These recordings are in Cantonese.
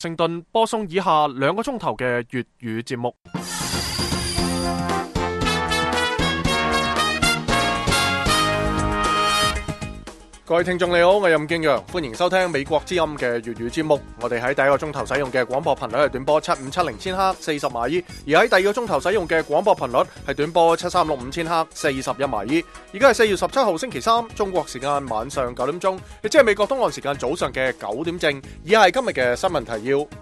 盛頓播送以下2個鐘頭嘅粵語節目。各位聽眾你好，我係任敬陽，歡迎收聽美國之音嘅粵語節目。我哋喺第一個鐘頭使用嘅廣播頻率係短波7570千赫40馬爾，而喺第二個鐘頭使用嘅廣播頻率係短波7365千赫41馬爾。而家係4月17號星期三，中國時間晚上9點鐘，亦即係美國東岸時間早上嘅9點正。以下係今日嘅新聞提要。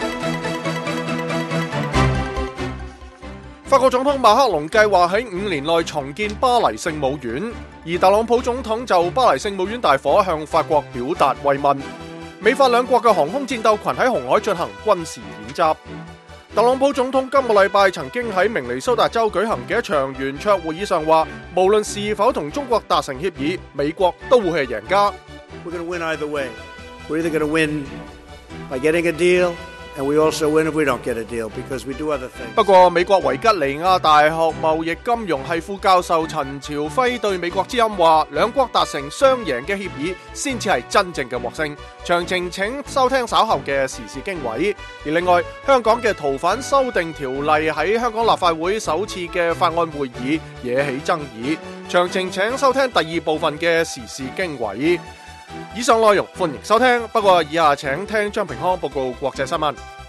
法國總統馬克龍計劃喺5年內重建巴黎聖母院，而特朗普總統就巴黎聖母院大火向法國表達慰問。美法兩國嘅航空戰鬥群喺紅海進行軍事演習。特朗普總統今個禮拜曾經喺明尼蘇達州舉行嘅一場圓桌會議上話，無論是否同中國達成協議，美國都會係贏家。 We're going to win either way. We're either going to win by getting a deal.And we also win if we don't get a deal, because we do other things. 不過，美國維吉尼亞大學貿易金融系副教授陳朝輝對美國之音話，兩國達成雙贏嘅協議，先至係真正嘅獲勝。詳情請收聽稍後嘅時事經緯。而另外，香港嘅逃犯修訂條例喺香港立法會首次嘅法案會議惹起爭議。詳情請收聽第2部分嘅時事經緯。以上內容歡迎收聽，不過以下請聽張平康報告國際新聞。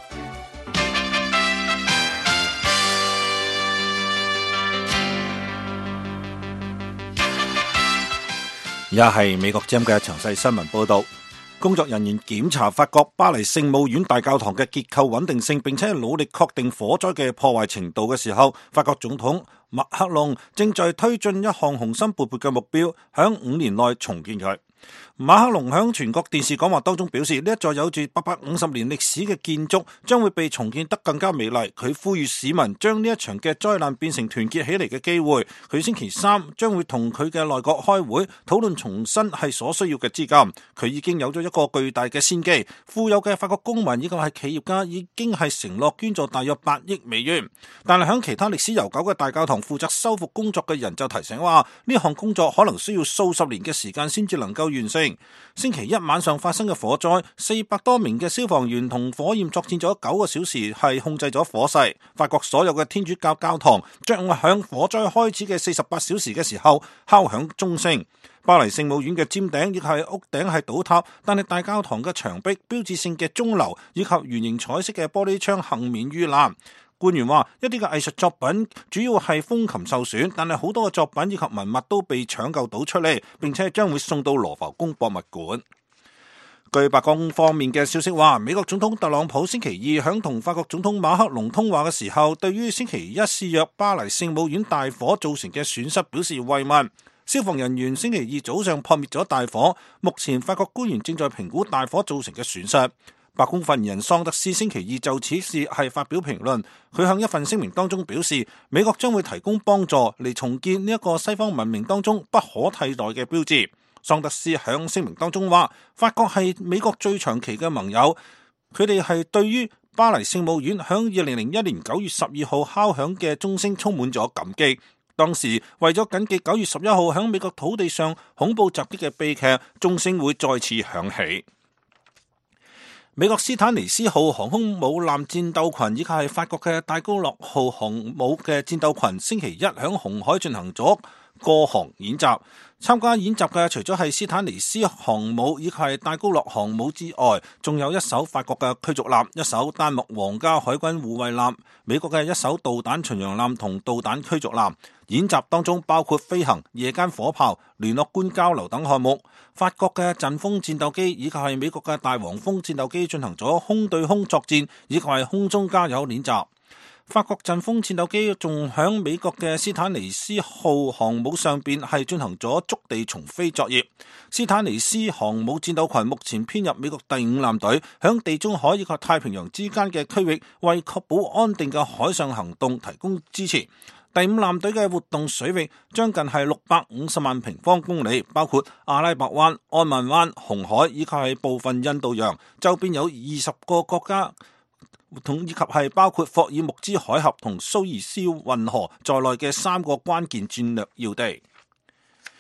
而家係美國之音嘅詳細新聞報道。工作人員檢查法國巴黎聖母院大教堂嘅結構穩定性，並且努力確定火災嘅破壞程度嘅時候，法國總統馬克龍正在推進一項雄心勃勃嘅目標，響5年內重建佢。馬克龍響全國電視講話當中表示，呢一座有住850年歷史嘅建築將會被重建得更加美麗。佢呼籲市民將呢一場嘅災難變成團結起嚟嘅機會。佢星期三將會同佢嘅內閣開會討論重新係所需要嘅資金。佢已經有咗一個巨大嘅先機，富有嘅法國公民以及係企業家已經係承諾捐助大約8億美元。但係響其他歷史悠久嘅大教堂負責修復工作嘅人就提醒話，呢項工作可能需要數十年嘅時間先至能夠完成。星期一晚上發生嘅火災，400多名嘅消防員同火焰作戰咗9個小時，係控制咗火勢。法國所有嘅天主教教堂將會響火災開始嘅48小時嘅時候敲響鐘聲。巴黎聖母院嘅尖頂亦係屋頂係倒塌，但係大教堂嘅牆壁、標誌性嘅鐘樓以及圓形彩色嘅玻璃窗幸免於難。官員話，一啲嘅藝術作品主要係風琴受損，但係好多嘅作品以及文物都被搶救到出嚟，並且將會送到羅浮宮博物館。據白宮方面嘅消息話，美國總統特朗普星期二響同法國總統馬克龍通話嘅時候，對於星期一肆虐巴黎聖母院大火造成嘅損失表示慰問。消防人員星期二早上撲滅咗大火，目前法國官員正在評估大火造成嘅損失。白宮發言人桑德斯星期二就此事係發表評論，佢向一份聲明當中表示，美國將會提供幫助嚟重建呢一個西方文明當中不可替代嘅標誌。桑德斯響聲明當中話，法國係美國最長期嘅盟友，佢哋係對於巴黎聖母院響2001年9月12號敲響嘅鐘聲充滿咗感激。當時為咗緊記9月11號響美國土地上恐怖襲擊嘅悲劇，鐘聲會再次響起。美國斯坦尼斯號航空母艦戰鬥群以及係法國嘅戴高樂號航母嘅戰鬥群星期一響紅海進行咗過航演習。參加演習嘅除咗係斯坦尼斯航母以及係戴高樂航母之外，仲有一艘法國嘅驅逐艦、一艘丹麥皇家海軍護衛艦、美國嘅一艘導彈巡洋艦同導彈驅逐艦。演習當中包括飛行、夜間火炮、聯絡官交流等項目。法國嘅陣風戰鬥機以及係美國嘅大黃蜂戰鬥機進行咗空對空作戰，以及係空中加油練習。法國陣風戰鬥機仲響美國嘅斯坦尼斯號航母上邊係進行咗築地重飛作業。斯坦尼斯航母戰鬥群目前編入美國第5艦隊，響地中海以及太平洋之間嘅區域，為確保安定嘅海上行動提供支持。第5艦隊嘅活動水域將近係650萬平方公里，包括阿拉伯灣、安曼灣、紅海以及係部分印度洋，周邊有20個國家，以及係包括霍爾木茲海峽同蘇伊士運河在內嘅3個關鍵戰略要地。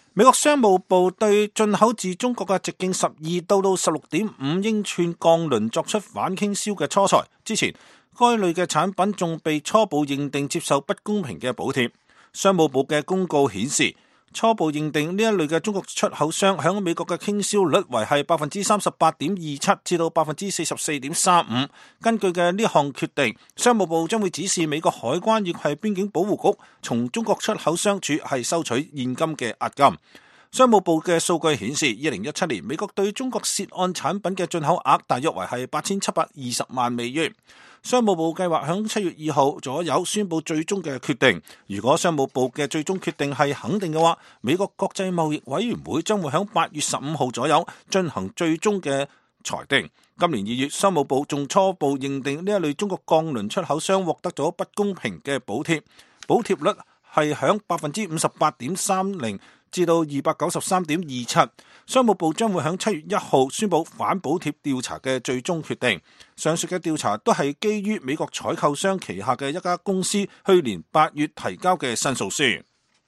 美國商務部對進口自中國嘅直徑12到16.5英寸鋼輪作出反傾銷嘅初裁。之前，該類嘅產品仲被初步認定接受不公平嘅補貼。商務部嘅公告顯示，初步認定呢一類嘅中國出口商響美國嘅傾銷率為係 38.27% 至到 44.35%。根據嘅呢項決定，商務部將會指示美國海關亦係邊境保護局從中國出口商處係收取現金嘅押金。商務部嘅數據顯示，2017年美國對中國涉案產品嘅進口額大約為係8720萬美元。商務部計劃響7月2號左右宣布最終嘅決定。如果商務部嘅最終決定係肯定嘅話，美國國際貿易委員會將會響8月15號左右進行最終嘅裁定。今年2月，商務部仲初步認定呢一類中國鋼輪出口商獲得咗不公平嘅補貼，補貼率係響 58.30%至到 293.27%。商務部將會喺7月1號宣布反補貼調查嘅最終決定。上述嘅調查都係基於美國採購商旗下嘅一家公司去年8月提交嘅申訴書。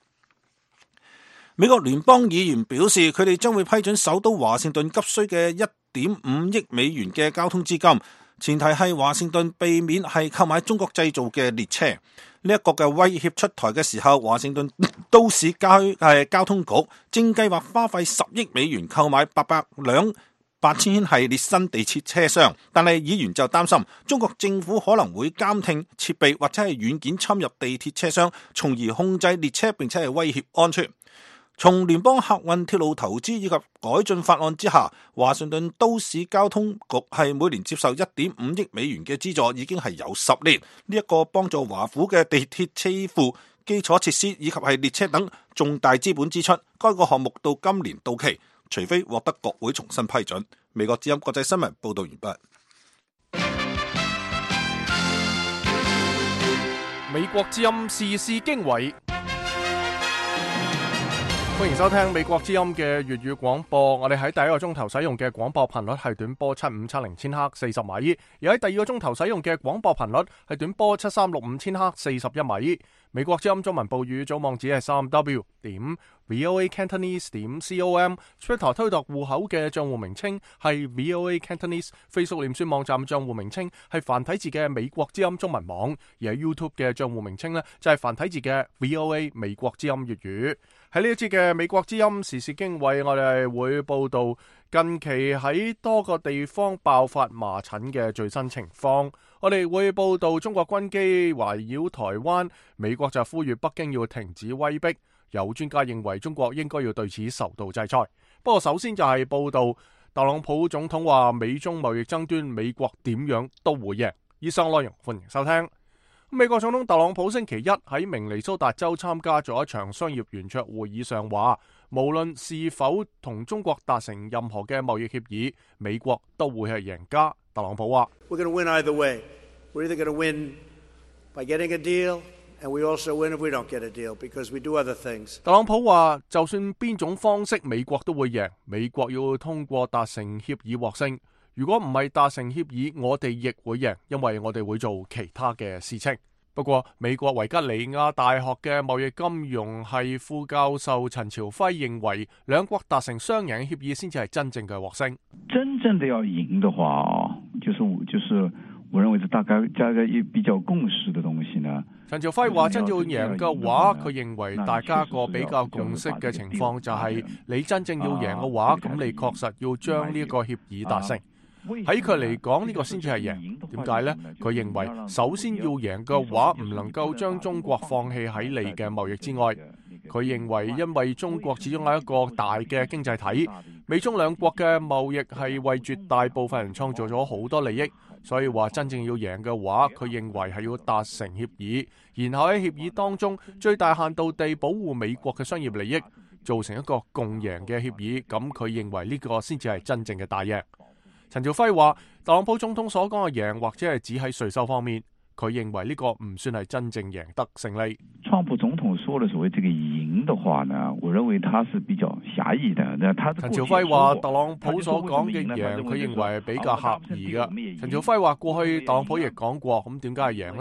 美國聯邦議員表示，佢哋將會批准首都華盛頓急需嘅 1.5 億美元嘅交通資金，前提係華盛頓避免係購買中國製造嘅列車。呢一個嘅威脅出台嘅時候，華盛頓都市交通局正計劃花費10億美元購買800輛8000系列新地鐵車廂，但係議員就擔心中國政府可能會監聽設備或者係軟件侵入地鐵車廂，從而控制列車並且係威脅安全。從聯邦客運鐵路投資以及改進法案之下，華盛頓都市交通局係每年接受 1.5 億美元嘅資助，已經係有10年。呢一個幫助華府嘅地鐵車庫、基礎設施以及係列車等重大資本支出。該個項目到今年到期，除非獲得國會重新批准。美國之音國際新聞報道完畢。 美國之音時事經緯。歡迎收聽美國之音嘅粵語廣播。我哋喺第一個鐘頭使用嘅廣播頻率係短波7570千赫40米，而喺第二個鐘頭使用嘅廣播頻率係短波7365千赫41米。美國之音中文部語組網址係 3w.voacantonese.com，Twitter 推特戶口嘅賬戶名稱係 VOA Cantonese，Facebook 臉書網站賬戶名稱係繁體字嘅美國之音中文網，而喺 YouTube 嘅賬戶名稱呢，就係繁體字嘅 VOA 美國之音粵語。喺呢一節嘅美國之音時事經緯，我哋會報道近期喺多個地方爆發麻疹嘅最新情況。我哋會報道中國軍機圍繞台灣，美國就呼籲北京要停止威逼。有專家認為中國應該要對此受到制裁。不過首先就係報道特朗普總統話美中貿易爭端，美國點樣都會贏。以上內容歡迎收聽。美國總統特朗普星期一喺明尼蘇達州參加咗一場商業圓桌會議上話，無論是否同中國達成任何嘅貿易協議，美國都會係贏家。特朗普話 We're going to win either way. We're either going to win by getting a deal, and we also win if we don't get a deal, because we do other things. 特朗普話，就算邊種方式美國都會贏，美國要通過達成協議獲勝。如果唔係達成協議，我哋亦會贏，因為我哋會做其他嘅事情。不過，美國維吉尼亞大學嘅貿易金融系副教授陳朝輝認為，兩國達成雙贏協議先至係真正嘅獲勝。 真正的要贏的話，就是我認為是大概加個比較共識的東西呢。 陳朝輝話：真要贏嘅話，佢認為大家個比較共識嘅情況就係，你真正要贏嘅話，咁你確實要將呢個協議達成。喺佢嚟講，呢個先至係贏。點解呢？佢認為首先要贏嘅話，唔能夠將中國放棄喺你嘅貿易之外。佢認為因為中國始終係一個大嘅經濟體，美中兩國嘅貿易係為絕大部分人創造咗好多利益，所以話真正要贏嘅話，佢認為係要達成協議，然後喺協議當中最大限度地保護美國嘅商業利益，造成一個共贏嘅協議。咁佢認為呢個先至係真正嘅大贏。陳朝輝話，特朗普總統所講嘅贏或者係指喺稅收方面，佢認為呢個唔算係真正贏得勝利。 川普總統說的所謂這個贏的話呢，我認為他是比較狹義的。 陳朝輝話，特朗普所講嘅贏，佢認為係比較狹義嘅。陳朝輝話，過去特朗普亦講過，咁點解係贏呢？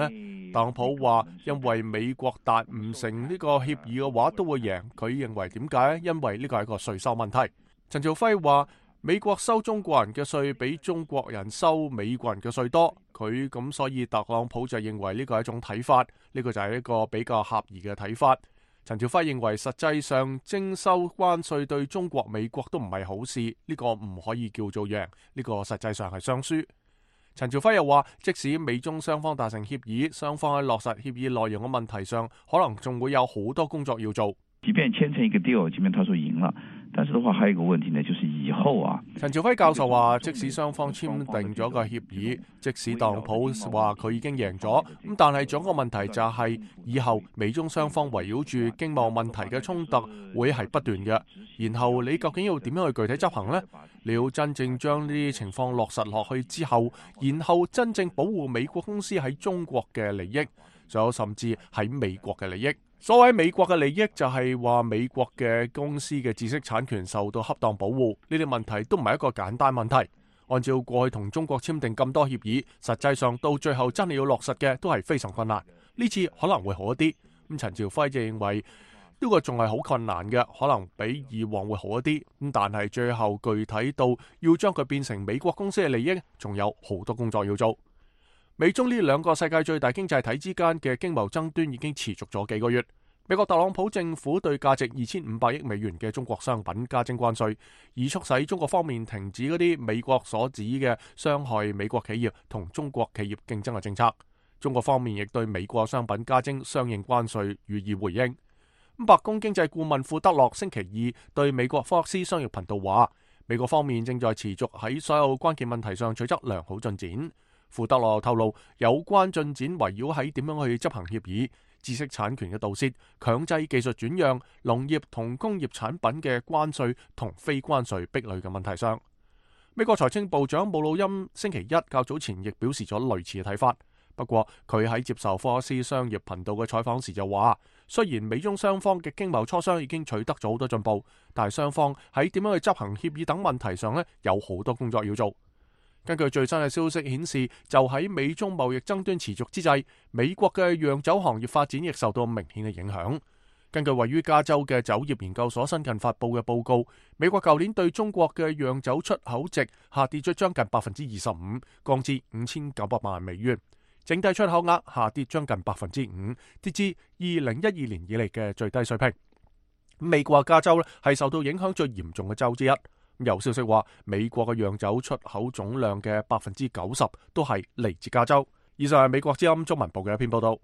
特朗普話因為美國達唔成呢個協議嘅話都會贏，佢認為點解？因為呢個係一個稅收問題。陳朝輝話美國收中國人嘅稅比中國人收美國人嘅稅多，佢咁所以特朗普就認為呢個係一種睇法，呢個就係一個比較狹義嘅睇法。陳朝輝認為實際上徵收關稅對中國美國都唔係好事，呢個唔可以叫做贏，呢個實際上係雙輸。陳朝輝又話，即使美中雙方達成協議，雙方喺落實協議內容嘅問題上，可能仲會有好多工作要做。 即便簽成一個 deal， 即便他說贏了，但是的話，還有一個問題呢，就是以後啊。 陳朝輝教授話，即使雙方簽訂咗個協議，即使特朗普話佢已經贏咗，咁但係仲有一個問題就係，以後美中雙方圍繞住經貿問題嘅衝突會係不斷嘅。然後你究竟要點樣去具體執行呢？你要真正將呢啲情況落實落去之後，然後真正保護美國公司喺中國嘅利益，仲有甚至喺美國嘅利益。所謂美國嘅利益就係話美國嘅公司嘅知識產權受到恰當保護，呢啲問題都唔係一個簡單問題。按照過去同中國簽訂咁多協議，實際上到最後真係要落實嘅都係非常困難。呢次可能會好一啲。咁陳朝輝就認為呢個仲係好困難嘅，可能比以往會好一啲。咁但係最後具體到要將佢變成美國公司嘅利益，仲有好多工作要做。美中呢兩個世界最大經濟體之間嘅經貿爭端已經持續咗幾個月。美國特朗普政府對價值2500億美元嘅中國商品加徵關稅，以促使中國方面停止嗰啲美國所指嘅傷害美國企業同中國企業競爭嘅政策。中國方面亦對美國商品加徵相應關稅予以回應。白宮經濟顧問庫德洛星期二對美國福克斯商業頻道話，美國方面正在持續喺所有關鍵問題上取得良好進展。庫德洛透露，有關進展圍繞喺點樣去執行協議、知識產權嘅盜竊、強制技術轉讓、農業同工業產品嘅關稅同非關稅壁壘嘅問題上。美國財政部長姆努欽星期一較早前亦表示咗類似嘅睇法，不過佢喺接受福克斯商業頻道嘅採訪時就話，雖然美中雙方嘅經貿磋商已經取得咗好多進步，但係雙方喺點樣去執行協議等問題上呢，有好多工作要做。根據最新嘅消息顯示，就喺美中貿易爭端持續之際，美國嘅洋酒行業發展亦受到明顯嘅影響。根據位於加州嘅酒業研究所新近發佈嘅報告，美國舊年對中國嘅洋酒出口值下跌咗將近25%，降至5900萬美元，整體出口額下跌將近5%，跌至2012年以嚟嘅最低水平。美國加州係受到影響最嚴重嘅州之一。有消息話，美國嘅洋酒出口總量嘅90%都係嚟自加州。以上係美國之音中文部嘅一篇報道。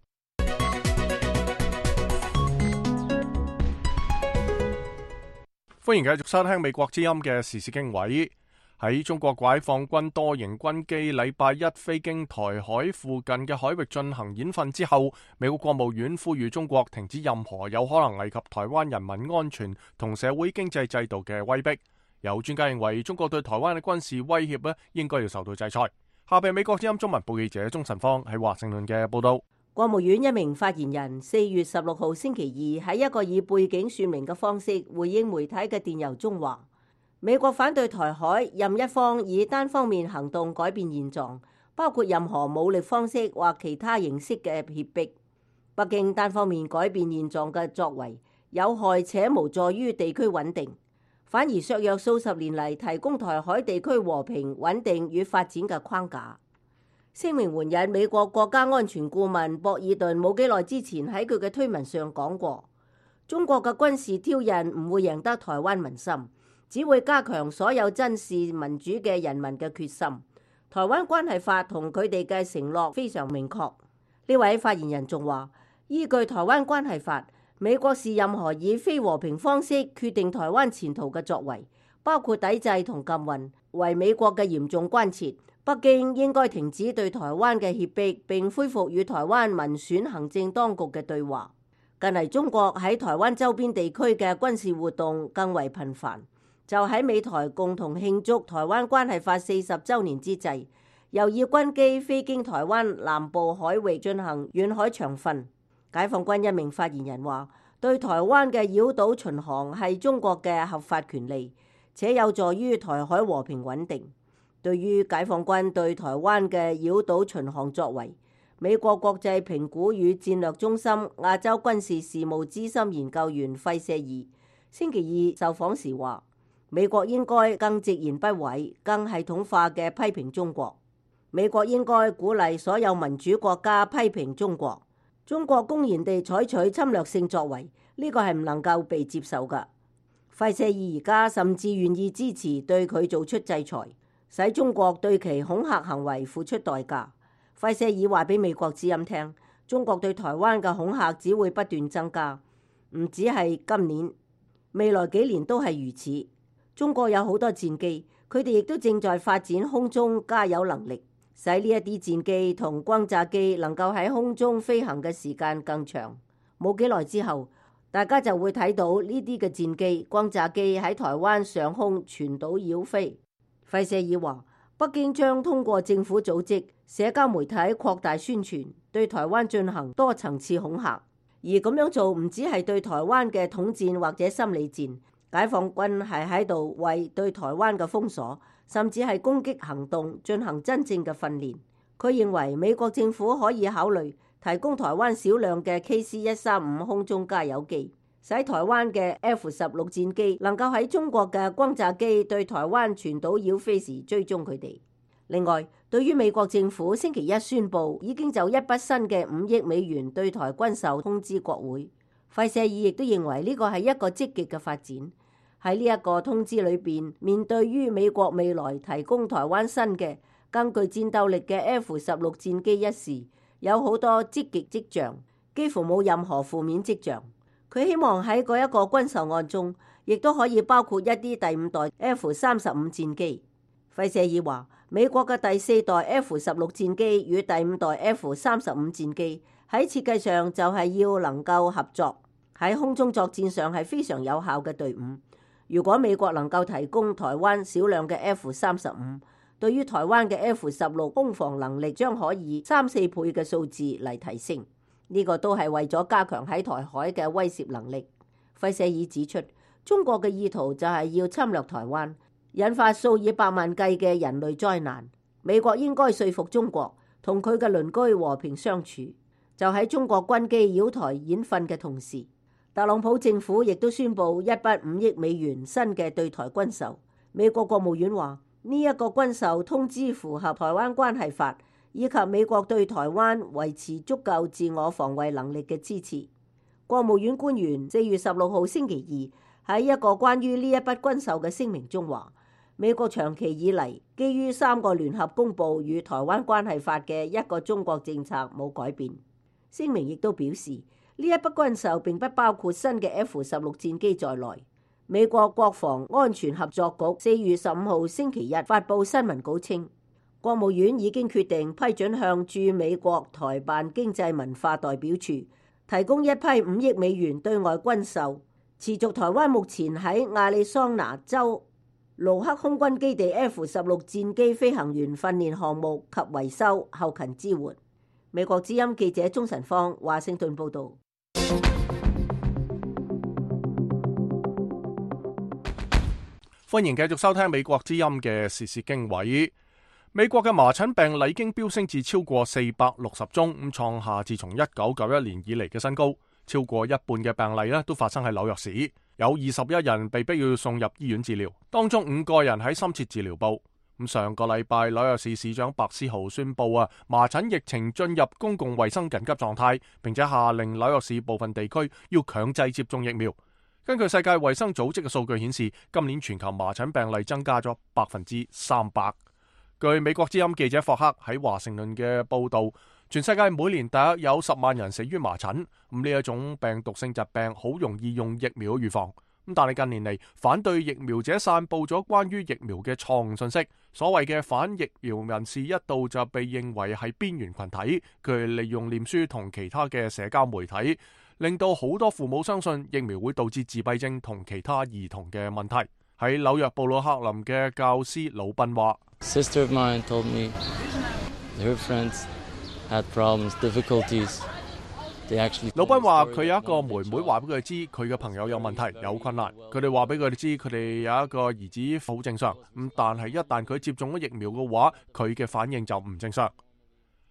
歡迎繼續收聽美國之音嘅時事經緯。喺中國解放軍多型軍機禮拜一飛經台海附近嘅海域進行演訓之後，美國國務院呼籲中國停止任何有可能危及台灣人民安全同社會經濟制度嘅威逼。有專家認為，中國對台灣嘅軍事威脅應該要受到制裁。下邊美國之音中文部記者鍾晨芳喺華盛頓嘅報道。 國務院一名發言人4月16號星期二喺一個以背景說明嘅方式回應媒體嘅電郵中話，美國反對台海任一方以單方面行動改變現狀，包括任何武力方式或其他形式嘅脅迫。北京單方面改變現狀嘅作為有害且無助於地區穩定，反而削弱數十年嚟提供台海地區和平穩定與發展嘅框架。聲明援引美國國家安全顧問博爾頓冇幾耐之前喺佢嘅推文上講過，中國嘅軍事挑釁唔會贏得台灣民心，只會加強所有珍視民主嘅人民嘅決心。台灣關係法同佢哋嘅承諾非常明確。呢位發言人仲話，依據台灣關係法，美國視任何以非和平方式決定台灣前途嘅作為，包括抵制同禁運，為美國嘅嚴重關切。北京應該停止對台灣嘅脅迫，並恢復與台灣民選行政當局嘅對話。近嚟中國喺台灣周邊地區嘅軍事活動更為頻繁，就喺美台共同慶祝台灣關係法40週年之際，又以軍機飛經台灣南部海域進行遠海長訓。解放軍一名發言人話，對台灣嘅繞島巡航係中國嘅合法權利，且有助於台海和平穩定。對於解放軍對台灣嘅繞島巡航作為， 美國國際評估與戰略中心亞洲軍事事務資深研究員費舍爾星期二受訪時話，美國應該更直言不諱、更系統化嘅批評中國。美國應該鼓勵所有民主國家批評中國。中國公然地採取侵略性作為，呢個係唔能夠被接受㗎。費舍爾而家甚至願意支持對佢做出制裁，使中國對其恐嚇行為付出代價。費舍爾話俾美國之音聽，中國對台灣嘅恐嚇只會不斷增加，唔止係今年，未來幾年都係如此。中國有好多戰機，佢哋亦都正在發展空中加油能力，使呢一啲戰機同轟炸機能夠喺空中飛行嘅時間更長。冇幾耐之後，大家就會睇到呢啲嘅戰機、轟炸機喺台灣上空全島繞飛。費舍爾話，北京將通過政府組織、社交媒體擴大宣傳，對台灣進行多層次恐嚇，而咁樣做唔只係對台灣嘅統戰或者心理戰，解放軍係喺度為對台灣嘅封鎖，甚至係攻擊行動進行真正嘅訓練。佢認為美國政府可以考慮提供台灣少量嘅 KC-135空中加油機，使台灣嘅 F-16戰機能夠喺中國嘅轟炸機對台灣全島繞飛時追蹤佢哋。另外，對於美國政府星期一宣布已經就一筆新嘅5億美元對台軍售通知國會，費舍爾亦都認為呢個係一個積極嘅發展。喺呢一個通知裏邊，面對於美國未來提供台灣新嘅更具戰鬥力嘅 F-16戰機一事，有好多積極跡象，幾乎冇任何負面跡象。佢希望喺嗰一個軍售案中，亦都可以包括一啲第5代 F-35戰機。費舍爾話，美國嘅第4代 F-16戰機與第5代 F-35戰機喺設計上就係要能夠合作，喺空中作戰上係非常有效嘅隊伍。如果美國能夠提供台灣少量嘅 F-35，對於台灣嘅 F-16攻防能力將可以3-4倍嘅數字嚟提升。呢個都係為咗加強喺台海嘅威懾能力。費舍爾指出，中國嘅意圖就係要侵略台灣，引發數以百萬計嘅人類災難。美國應該說服中國同佢嘅鄰居和平相處。就喺中國軍機繞台演訓嘅同時，特朗普政府亦都宣布一筆5億美元新嘅對台軍售。美國國務院話，呢一個軍售通知符合台灣關係法以及美國對台灣維持足夠自我防衛能力嘅支持。國務院官員4月16號星期二喺一個關於呢一筆軍售嘅聲明中話，美國長期以嚟基於3個聯合公報與台灣關係法嘅一個中國政策冇改變。聲明亦都表示，呢一筆軍售並不包括新嘅 F-16戰機在內。美國國防安全合作局4月15號星期日發布新聞稿稱，國務院已經決定批准向駐美國台辦經濟文化代表處提供一批5億美元對外軍售，持續台灣目前喺亞利桑那州盧克空軍基地 F-16戰機飛行員訓練項目及維修後勤支援。美國之音記者鍾晨芳華盛頓報道。 歡迎繼續收聽美國之音嘅時事經緯。美國嘅麻疹病例已經飆升至超過460宗，咁創下自從1991年以嚟嘅新高。超過一半嘅病例都發生喺紐約市，有21人被逼要送入醫院治療，當中5個人喺深切治療部。咁上個禮拜，紐約市市長白思豪宣布麻疹疫情進入公共衛生緊急狀態，並且下令紐約市部分地區要強制接種疫苗。根據世界衛生組織嘅數據顯示，今年全球麻疹病例增加咗300%。據美國之音記者霍克喺華盛頓嘅報道，全世界每年大約有10萬人死於麻疹。咁呢一種病毒性疾病好容易用疫苗預防。咁但係近年嚟，反對疫苗者散布咗關於疫苗嘅錯誤信息。所謂嘅反疫苗人士一度就被認為係邊緣群體，佢利用臉書同其他嘅社交媒體，令到好多父母相信疫苗會導致自閉症同其他兒童嘅問題。喺紐約布魯克林嘅教師魯賓話 ：Sister of mine told me her friends had problems, difficulties. 魯賓話佢有一個妹妹話俾佢知佢嘅朋友有問題有困難，佢哋話俾佢哋知佢哋有一個兒子好正常，咁但係一旦佢接種咗疫苗嘅話，佢嘅反應就唔正常。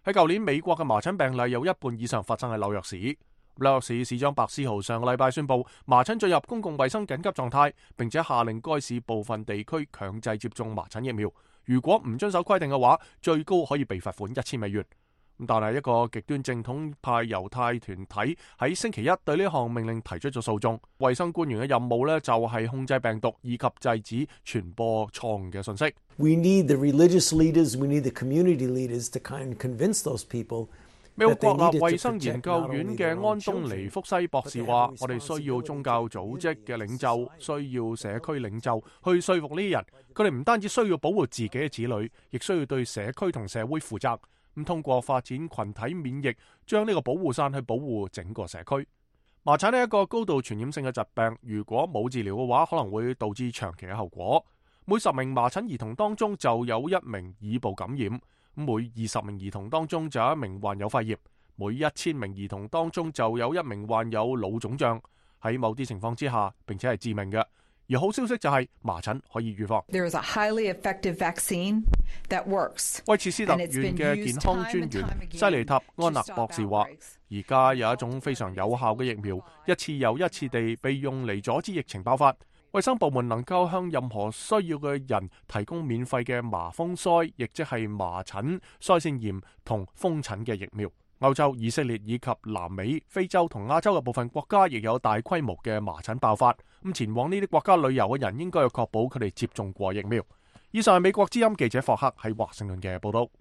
喺舊年美國嘅麻疹病例有一半以上發生喺紐約市。紐約市市長白思豪上個禮拜宣布麻疹進入公共衛生緊急狀態，並且下令該市部分地區強制接種麻疹疫苗。如果唔遵守規定嘅話，最高可以被罰款$1000。但係一個極端正統派猶太團體喺星期一對呢項命令提出咗訴訟。衛生官員嘅任務呢，就係控制病毒以及制止傳播錯誤嘅信息。 We need the religious leaders, we need the community leaders to kind of convince those people。 美國國立衛生研究院嘅安東尼福西博士話：我哋需要宗教組織嘅領袖，需要社區領袖去說服呢啲人。佢哋唔單止需要保護自己嘅子女，亦需要對社區同社會負責。咁通過發展群體免疫，將呢個保護傘去保護整個社區。麻疹係一個高度傳染性嘅疾病，如果冇治療嘅話，可能會導致長期嘅後果。每10名麻疹兒童當中就有1名耳部感染。每20名兒童當中就有1名患有肺炎，每1000名兒童當中就有1名患有腦腫脹。喺某啲情況之下，並且係致命嘅。而好消息就係麻疹可以預防。 There is a highly effective vaccine that works. 威切斯特縣嘅健康專員西尼塔安納博士話：而家有一種非常有效嘅疫苗，一次又一次地被用嚟阻止疫情爆發。衛生部門能夠向任何需要嘅人提供免費嘅麻風腮，亦即係麻疹、腮腺炎同風疹嘅疫苗。歐洲、以色列以及南美、非洲同亞洲嘅部分國家亦有大規模嘅麻疹爆發。咁前往呢啲國家旅遊嘅人應該要確保佢哋接種過疫苗。以上係美國之音記者霍克喺華盛頓嘅報道。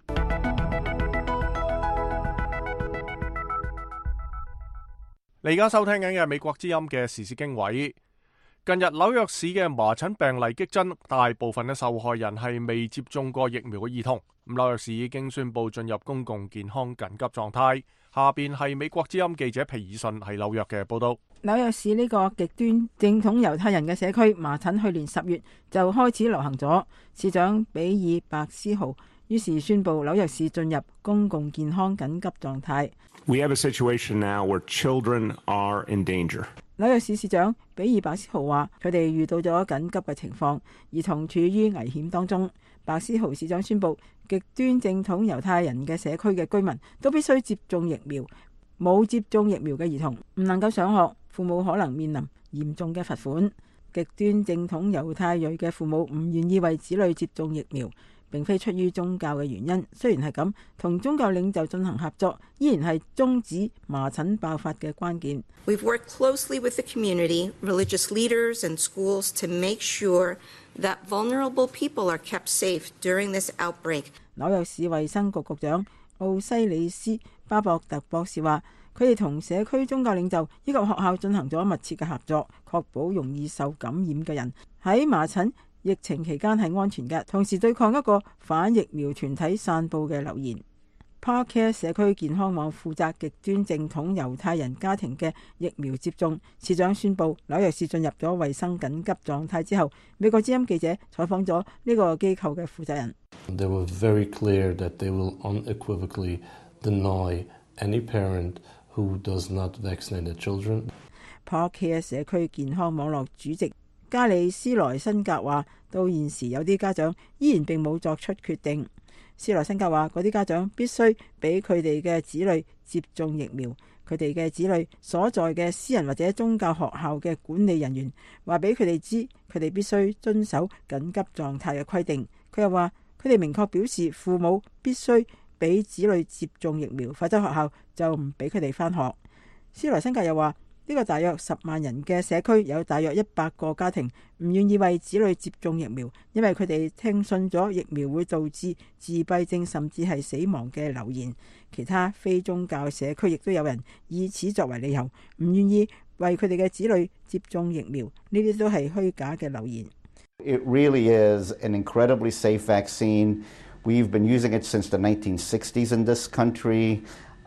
你而家收聽緊嘅係美國之音嘅時事經緯。近日紐約市嘅麻疹病例激增，大部分嘅受害人係未接種過疫苗嘅兒童。紐約市已經宣布進入公共健康緊急狀態。下邊係美國之音記者皮爾遜喺紐約嘅報道。 紐約市呢個極端正統猶太人嘅社區，麻疹去年10月就開始流行咗。市長比爾白思豪於是宣布紐約市進入公共健康緊急狀態。 We have a situation now where children are in danger. 紐約市市長比爾白思豪話：佢哋遇到咗緊急嘅情況，兒童處於危險當中。白思豪市長宣布，極端正統猶太人嘅社區嘅居民都必須接種疫苗，冇接種疫苗嘅兒童唔能夠上學，父母可能面臨嚴重嘅罰款。極端正統猶太裔嘅父母唔願意為子女接種疫苗，並非出於宗教嘅原因。雖然係咁，同宗教領袖進行合作，依然係終止麻疹爆發嘅關鍵。 We've worked closely with the community, religious leaders and schools to make sure that vulnerable people are kept safe during this outbreak. 紐約市衛生局局長奧西里斯巴博特博士話：佢哋同社區宗教領袖以及學校進行咗密切嘅合作，確保容易受感染嘅人喺麻疹疫情期間係安全嘅，同時對抗一個反疫苗團體散佈嘅流言。Parkcare 社區健康網負責極端正統猶太人家庭嘅疫苗接種。市長宣布紐約市進入咗衛生緊急狀態之後，美國之音記者採訪咗呢個機構嘅負責人。 They were very clear that they will unequivocally deny any parent who does not vaccinate their children. Parkcare 社區健康網絡主席加里斯萊辛格話：到現時有啲家長依然並冇作出決定。斯萊辛格話：嗰啲家長必須俾佢哋嘅子女接種疫苗。佢哋嘅子女所在嘅私人或者宗教學校嘅管理人員話俾佢哋知，佢哋必須遵守緊急狀態嘅規定。佢又話：佢哋明確表示父母必須俾子女接種疫苗，否則學校就唔俾佢哋返學。斯萊辛格又話：呢個大約10萬人嘅社區有大約100個家庭唔願意為子女接種疫苗，因為佢哋聽信咗疫苗會導致自閉症甚至係死亡嘅流言。其他非宗教社區亦都有人以此作為理由唔願意為佢哋嘅子女接種疫苗，呢啲都係虛假嘅流言。 It really is an incredibly safe vaccine. We've been using it since the 1960s in this country,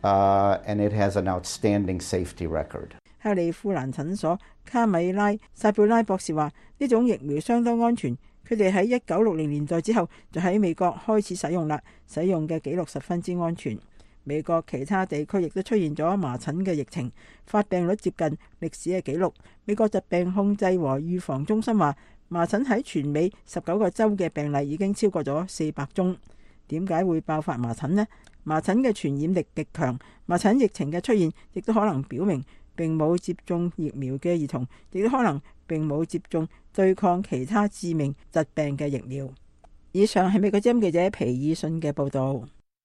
and it has an outstanding safety record. 克利夫蘭診所卡米拉薩貝拉博士話：呢種疫苗相當安全，佢哋喺1960年代之後就喺美國開始使用啦，使用嘅記錄十分之安全。美國其他地區亦都出現咗麻疹嘅疫情，發病率接近歷史嘅紀錄。美國疾病控制和預防中心話，麻疹喺全美19個州嘅病例已經超過咗400宗。 點解會爆發麻疹呢？麻疹嘅傳染力極強，麻疹疫情嘅出現亦都可能表明並冇接種疫苗嘅兒童，亦都可能並冇接種對抗其他致命疾病嘅疫苗。以上係美國之音記者皮爾遜嘅報導。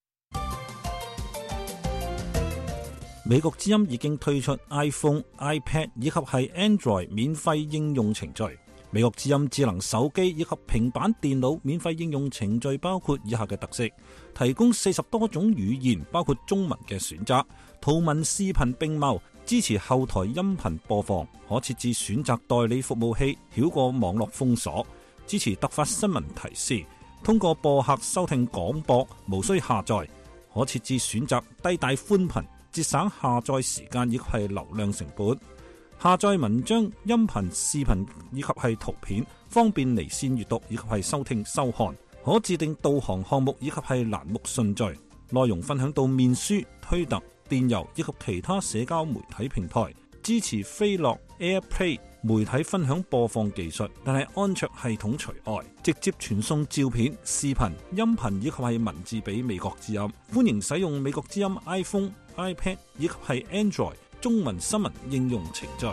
美國之音已經推出 iPhone、iPad 以及係 Android 免費應用程序。美國之音智能手機以及平板電腦免費應用程序包括以下嘅特色：提供40多種語言，包括中文嘅選擇，圖文視頻並茂，支持後台音頻播放，可設置選擇代理服務器，繞過網絡封鎖，支持突發新聞提示，通過播客收聽廣播，無需下載，可設置選擇低帶寬頻，節省下載時間以及係流量成本。下載文章、音頻、視頻以及係圖片，方便離線閱讀以及係收聽收看。可自定導航項目以及係欄目順序。內容分享到面書、推特、電郵以及其他社交媒體平台。支持飛樂 AirPlay 媒體分享播放技術，但係安卓系統除外。直接傳送照片、視頻、音頻以及係文字俾美國之音。歡迎使用美國之音 iPhone、iPad 以及係 Android中文新聞應用程序。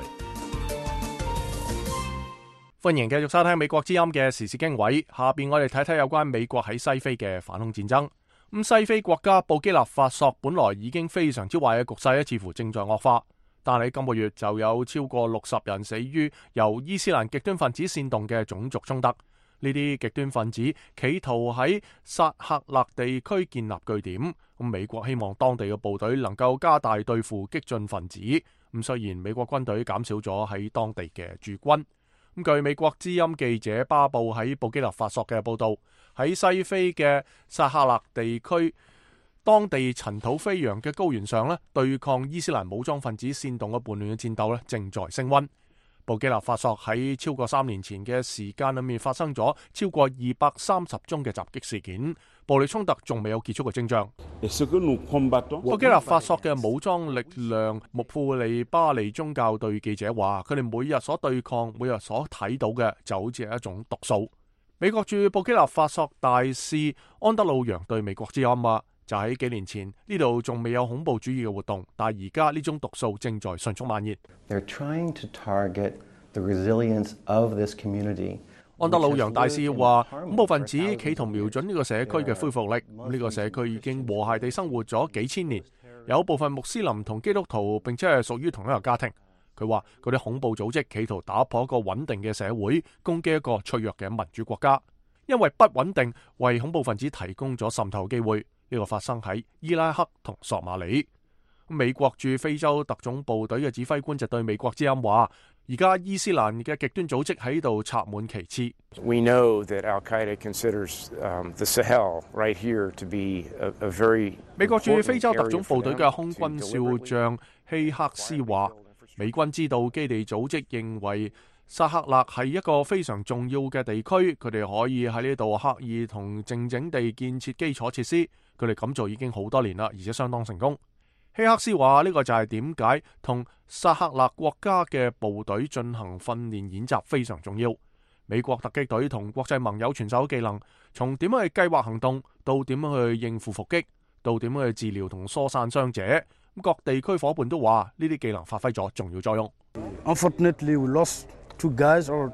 歡迎繼續收聽美國之音嘅時事經緯。下邊我哋睇睇有關美國喺西非嘅反恐戰爭。西非國家布基納法索本來已經非常之壞嘅局勢似乎正在惡化。但係今個月就有超過60人死於由伊斯蘭極端分子煽動嘅種族衝突。呢啲極端分子企圖喺薩赫勒地區建立據點。美國希望當地嘅部隊能夠加大對付激進分子。雖然美國軍隊減少咗喺當地嘅駐軍。據美國之音記者巴布喺布基納法索嘅報道，喺西非嘅薩赫勒地區，當地塵土飛揚嘅高原上對抗伊斯蘭武裝分子煽動嘅叛亂嘅戰鬥正在升溫。布基納法索喺超過3年前嘅時間裏面發生咗超過230宗嘅襲擊事件，暴力衝突仲未有結束嘅徵象。布基納法索嘅武裝力量穆庫利巴利宗教對記者話，佢哋每日所對抗、每日所睇到嘅就好似係一種毒素。美國駐布基納法索大使安德魯揚對美國之音話，就喺幾年前呢度仲未有恐怖主義嘅活動，但係而家呢種毒素正在迅速蔓延。 They're trying to target the resilience of this community. 安德魯揚大使話，恐怖分子企圖瞄準呢個社區嘅恢復力。呢個社區已經和諧地生活咗幾千年，有部分穆斯林同基督徒並且係屬於同一個家庭。佢話嗰啲恐怖組織企圖打破一個穩定嘅社會，攻擊一個脆弱嘅民主國家，因為不穩定為恐怖分子提供咗滲透機會。呢個發生喺伊拉克同索馬里。美國駐非洲特種部隊嘅指揮官就對美國之音話，而家伊斯蘭嘅極端組織喺度插滿旗幟。 We know that Al-Qaeda considers the Sahel right here to be a very 美國駐非洲特種部隊嘅空軍少將希克斯話，美軍知道基地組織認為薩赫勒係一個非常重要嘅地區，佢哋可以喺呢度刻意同靜靜地建設基礎設施。佢哋咁做已經好多年啦，而且相當成功。希克斯話呢個就係點解同薩赫勒國家嘅部隊進行訓練演習非常重要。美國突擊隊同國際盟友傳授技能，從點樣去計劃行動，到點樣去應付伏擊，到點樣去治療同疏散傷者。各地區伙伴都話呢啲技能發揮咗重要作用。 Unfortunately, we lost 2 guys or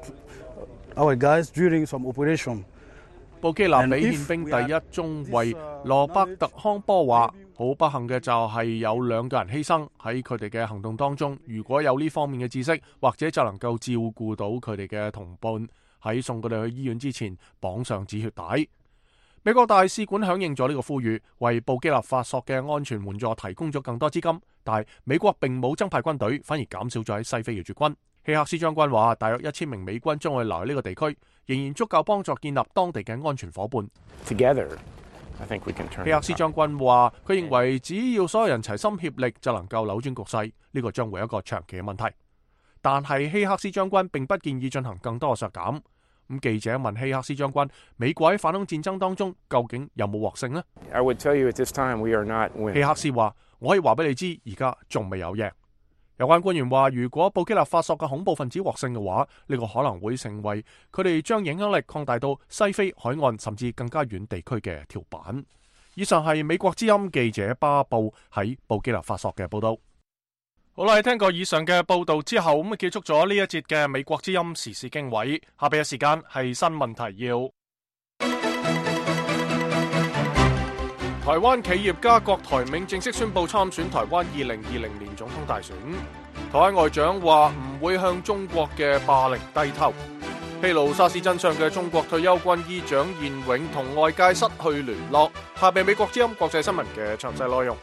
our guys during some operation. 布基納比憲兵第一中尉羅伯特康波話，好不幸嘅就係有2個人犧牲喺佢哋嘅行動當中。如果有呢方面嘅知識，或者就能夠照顧到佢哋嘅同伴，喺送佢哋去醫院之前綁上止血帶。美國大使館響應咗呢個呼籲，為布基納法索嘅安全援助提供咗更多資金，但係美國並冇增派軍隊，反而減少咗喺西非嘅駐軍。希克斯將軍話，大約1000名美軍將會留喺呢個地區，仍然足夠幫助建立當地嘅安全伙伴。 Together, I think we can turn. 希克斯將軍話，佢認為只要所有人齊心協力，就能夠扭轉局勢。呢個將會係一個長期嘅問題。但係希克斯將軍並不建議進行更多嘅削減。記者問希克斯將軍，美國喺反恐戰爭當中究竟有冇獲勝呢？ I would tell you at this time we are not winning. 希克斯話，我可以話俾你知，而家仲未有贏。 有關官員話，如果布基納法索嘅恐怖分子獲勝嘅話，呢個可能會成為佢哋將影響力擴大到西非海岸甚至更加遠地區嘅跳板。以上係美國之音記者巴布喺布基納法索嘅報道。好啦，聽過以上嘅報道之後，咁結束咗呢一節嘅美國之音時事經緯。下邊嘅時間係新聞提要。台灣企業家郭台銘正式宣布參選台灣2020年總統大選。台灣外長話唔會向中國嘅霸凌低頭。披露沙士真相嘅中國退休軍醫蔣彥永同外界失去聯絡。下邊美國之音國際新聞嘅詳細內容。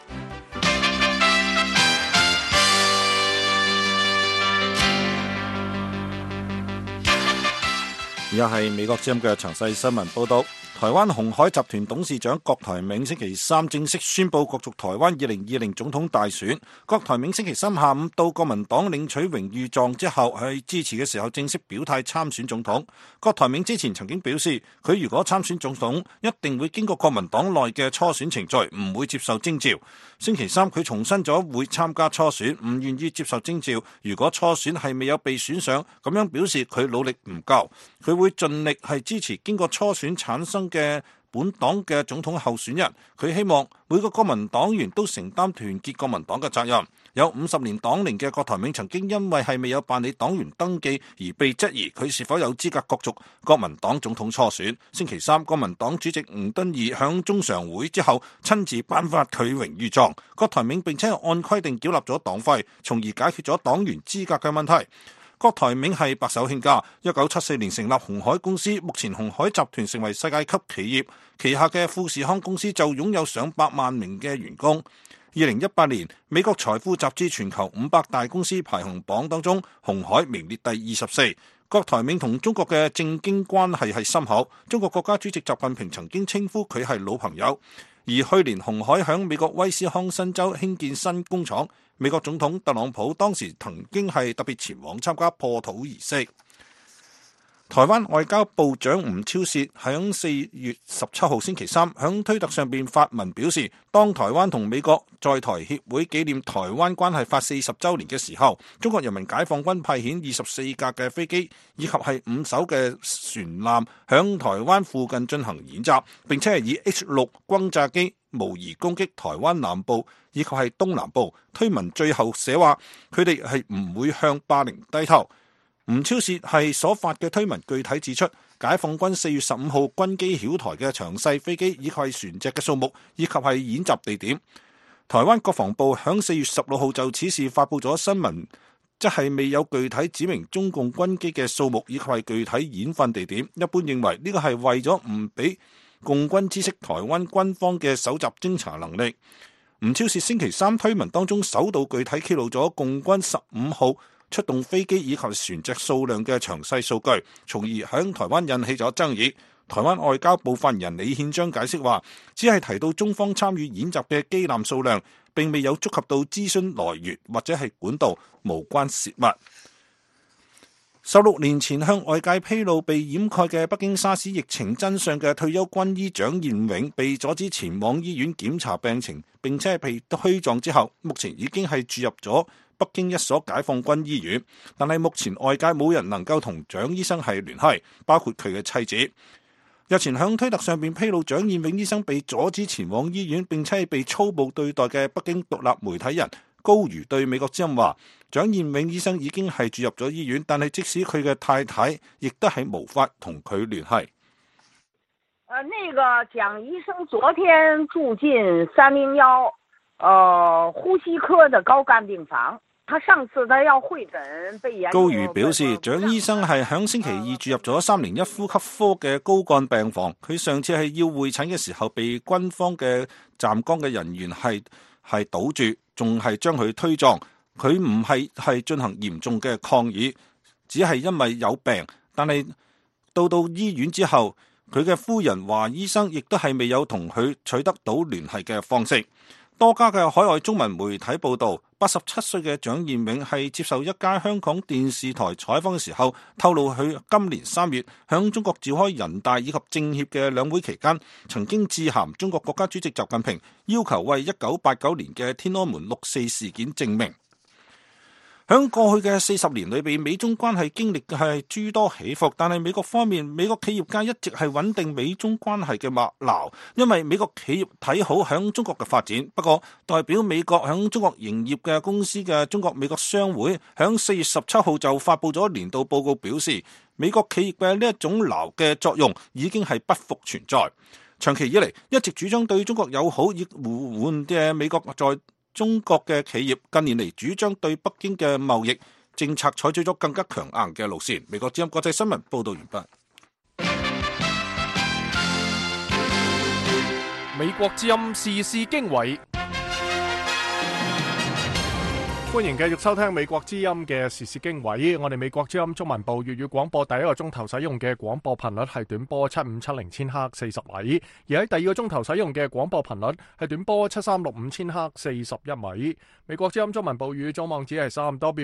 而家係美國之音嘅詳細新聞報道。台灣鴻海集團董事長郭台銘星期三正式宣布角逐台灣2020總統大選。郭台銘星期三下午到國民黨領取榮譽狀之後，喺支持嘅時候正式表態參選總統。郭台銘之前曾經表示，佢如果參選總統，一定會經過國民黨內嘅初選程序，唔會接受徵召。星期三佢重申咗會參加初選，唔願意接受徵召。如果初選係未有被選上，咁樣表示佢努力唔夠。佢會盡力係支持經過初選產生嘅本黨嘅總統候選人。佢希望每個國民黨員都承擔團結國民黨嘅責任。有50年黨齡嘅郭台銘曾經因為係未有辦理黨員登記而被質疑佢是否有資格角逐國民黨總統初選。星期三，國民黨主席吳敦義響中常會之後親自頒發佢榮譽狀。郭台銘並且按規定繳納咗黨費，從而解決咗黨員資格嘅問題。郭台銘係白手興家，1974年成立鴻海公司，目前鴻海集團成為世界級企業，旗下嘅富士康公司就擁有上百萬名嘅員工。2018年，美國財富雜誌全球500大公司排行榜當中，鴻海名列第24。郭台銘同中國嘅政經關係係深厚，中國國家主席習近平曾經稱呼佢係老朋友。而去年鴻海響美國威斯康辛州興建新工廠，美國總統特朗普當時曾經係特別前往參加破土儀式。台灣外交部長吳釗燮喺4月17號星期三喺推特上邊發文表示，當台灣同美國在台協會紀念台灣關係法40週年嘅時候，中國人民解放軍派遣24架嘅飛機以及係5艘嘅船艦響台灣附近進行演習，並且係以 H6 轟炸機模擬攻擊台灣南部以及係東南部。推文最後寫話，佢哋係唔會向霸凌低頭。吳釗燮係所發嘅推文具體指出，解放軍4月15號軍機曉台嘅詳細飛機以及係船隻嘅數目以及係演習地點。台灣國防部響4月16號就此事發佈咗新聞，即係未有具體指明中共軍機嘅數目以及係具體演訓地點。一般認為呢個係為咗唔俾共軍知悉台灣軍方嘅搜集偵查能力。吳釗燮星期三推文當中首度具體揭露咗共軍15號出動飛機以及船隻數量嘅詳細數據，從而響台灣引起咗爭議。台灣外交部發言人李憲章解釋話，只係提到中方參與演習嘅機艦數量，並未有觸及到資訊來源或者係管道，無關泄密。16年前向外界披露被掩蓋嘅北京沙士疫情真相嘅退休軍醫蔣彥永被阻止前往醫院檢查病情，並且被虛狀之後，目前已經係注入咗北京一所解放軍醫院，但係目前外界冇人能夠同蔣醫生係聯繫，包括佢嘅妻子。日前響推特上邊披露蔣彥永醫生被阻止前往醫院，並且係被粗暴對待嘅北京獨立媒體人高瑜對美國之音話，蔣彥永醫生已經係住入咗醫院，但係即使佢嘅太太亦都係無法同佢聯繫。 那個蔣醫生昨天住進301呼吸科的高幹病房。他上次他要會診被研究。 高瑜表示，蔣醫生係響星期二住入咗301呼吸科嘅高幹病房。佢上次係要會診嘅時候，被軍方嘅站崗嘅人員係堵住，仲係將佢推撞。佢唔係進行嚴重嘅抗議，只係因為有病。但係到醫院之後，佢嘅夫人華醫生亦都係未有同佢取得到聯繫嘅方式。多家嘅海外中文媒體報道，87歲嘅蔣彥永係接受一家香港電視台採訪嘅時候，透露佢今年3月響中國召開人大以及政協嘅兩會期間，曾經致函中國國家主席習近平，要求為1989年嘅天安門6·4事件證明。 響過去嘅40年裏邊，美中關係經歷嘅係諸多起伏，但係美國方面，美國企業界一直係穩定美中關係嘅脈絡，因為美國企業睇好響中國嘅發展。不過，代表美國響中國營業嘅公司嘅中國美國商會響4月17號就發佈咗年度報告，表示美國企業嘅呢一種錨嘅作用已經係不復存在。長期以嚟一直主張對中國友好亦互換嘅美國在中國嘅企業近年嚟主張對北京嘅貿易政策採取咗更加強硬嘅路線。美國之音國際新聞報道完畢。 美國之音時事經緯，歡迎繼續收聽美國之音嘅時事經緯。我哋美國之音中文部粵語廣播第一個鐘頭使用嘅廣播頻率係短波7570千赫40米，而喺第二個鐘頭使用嘅廣播頻率係短波7365千赫41米。美國之音中文部語總網址係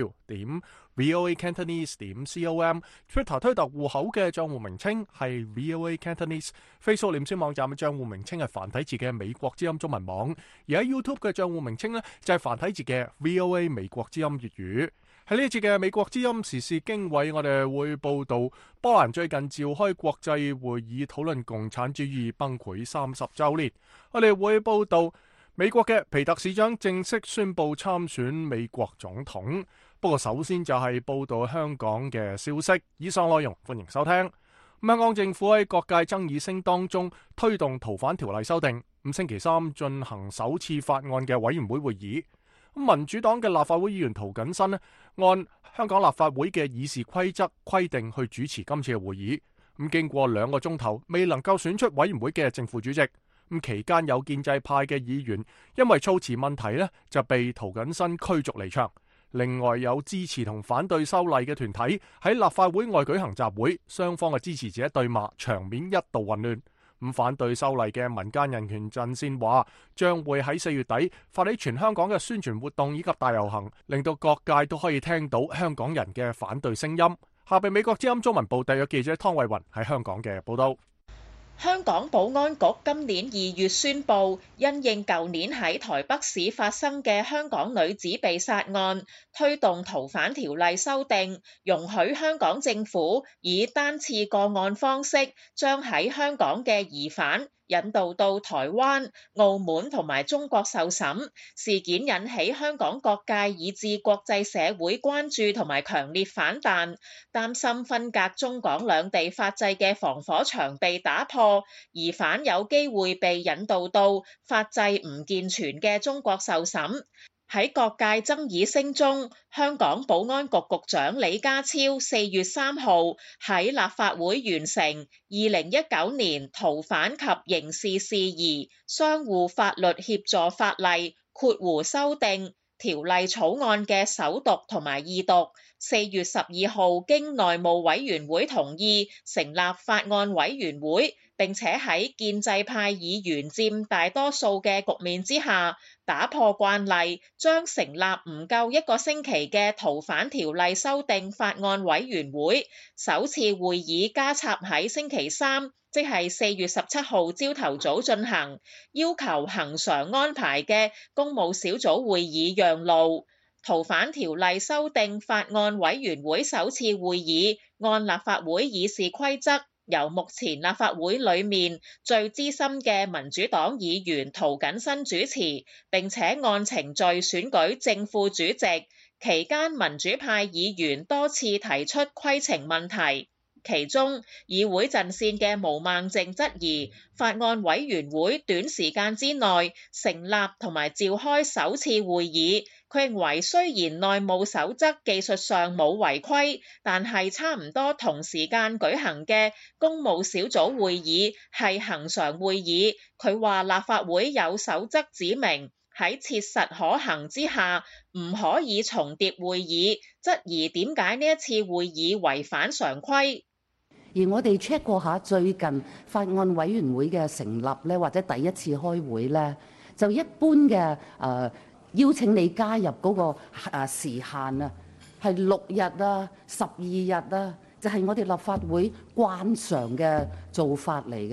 3w.voacantonese.com，Twitter 推特戶口嘅賬戶名稱係 VOA Cantonese，Facebook 臉書網站嘅賬戶名稱係繁體字嘅美國之音中文網，而喺 YouTube 嘅賬戶名稱呢，就係繁體字嘅 VOA 美國之音粵語。喺呢一節嘅美國之音時事經緯，我哋會報道波蘭最近召開國際會議討論共產主義崩潰30週年。我哋會報道美國嘅皮特市長正式宣布參選美國總統。不過首先就係報道香港嘅消息。以上內容歡迎收聽。香港政府喺各界爭議聲當中推動逃犯條例修訂，星期三進行首次法案嘅委員會會議。民主黨嘅立法會議員涂謹申按香港立法會嘅議事規則規定去主持今次嘅會議。經過2個鐘頭未能夠選出委員會嘅正副主席。期間有建制派嘅議員因為措辭問題就被涂謹申驅逐離場。另外有支持同反對修例嘅團體喺立法會外舉行集會，雙方嘅支持者對罵，場面一度混亂。反對修例嘅民間人權陣線話將會喺4月底發起全香港嘅宣傳活動以及大遊行，令到各界都可以聽到香港人嘅反對聲音。下邊美國之音中文部特約記者湯慧雲喺香港嘅報道。 香港保安局今年2月宣布，因應舊年喺台北市發生嘅香港女子被殺案，推動逃犯條例修訂，容許香港政府以單次個案方式，將喺香港嘅疑犯引渡到台灣、澳門同埋中國受審。事件引起香港各界以至國際社會關注同埋強烈反彈，擔心分隔中港兩地法制嘅防火牆被打破，疑犯有機會被引渡到法制唔健全嘅中國受審。喺各界爭議聲中，香港保安局局長李家超4月3號喺立法會完成2019年逃犯及刑事事宜相互法律協助法例修訂條例草案嘅首讀同埋二讀。4月12號經內務委員會同意成立法案委員會，並且喺建制派議員佔大多數嘅局面之下，打破慣例，將成立唔夠1個星期嘅逃犯條例修訂法案委員會首次會議加插喺星期三，即係4月17號朝頭早進行，要求恆常安排嘅公務小組會議讓路。逃犯條例修訂法案委員會首次會議按立法會議事規則，由目前立法會裏面最資深嘅民主黨議員涂謹申主持，並且按程序選舉正副主席。期間民主派議員多次提出規程問題，其中議會陣線嘅毛孟靜質疑法案委員會短時間之內成立同埋召開首次會議。佢認為雖然內務守則技術上冇違規，但係差唔多同時間舉行嘅公務小組會議係恆常會議。佢話立法會有守則指明喺切實可行之下唔可以重疊會議，質疑點解呢一次會議違反常規。 而我哋 check 過下最近法案委員會嘅成立咧，或者第一次開會咧，就一般嘅邀請你加入嗰個時限啊，係6日啊、12日啊，就係我哋立法會慣常嘅做法嚟嘅。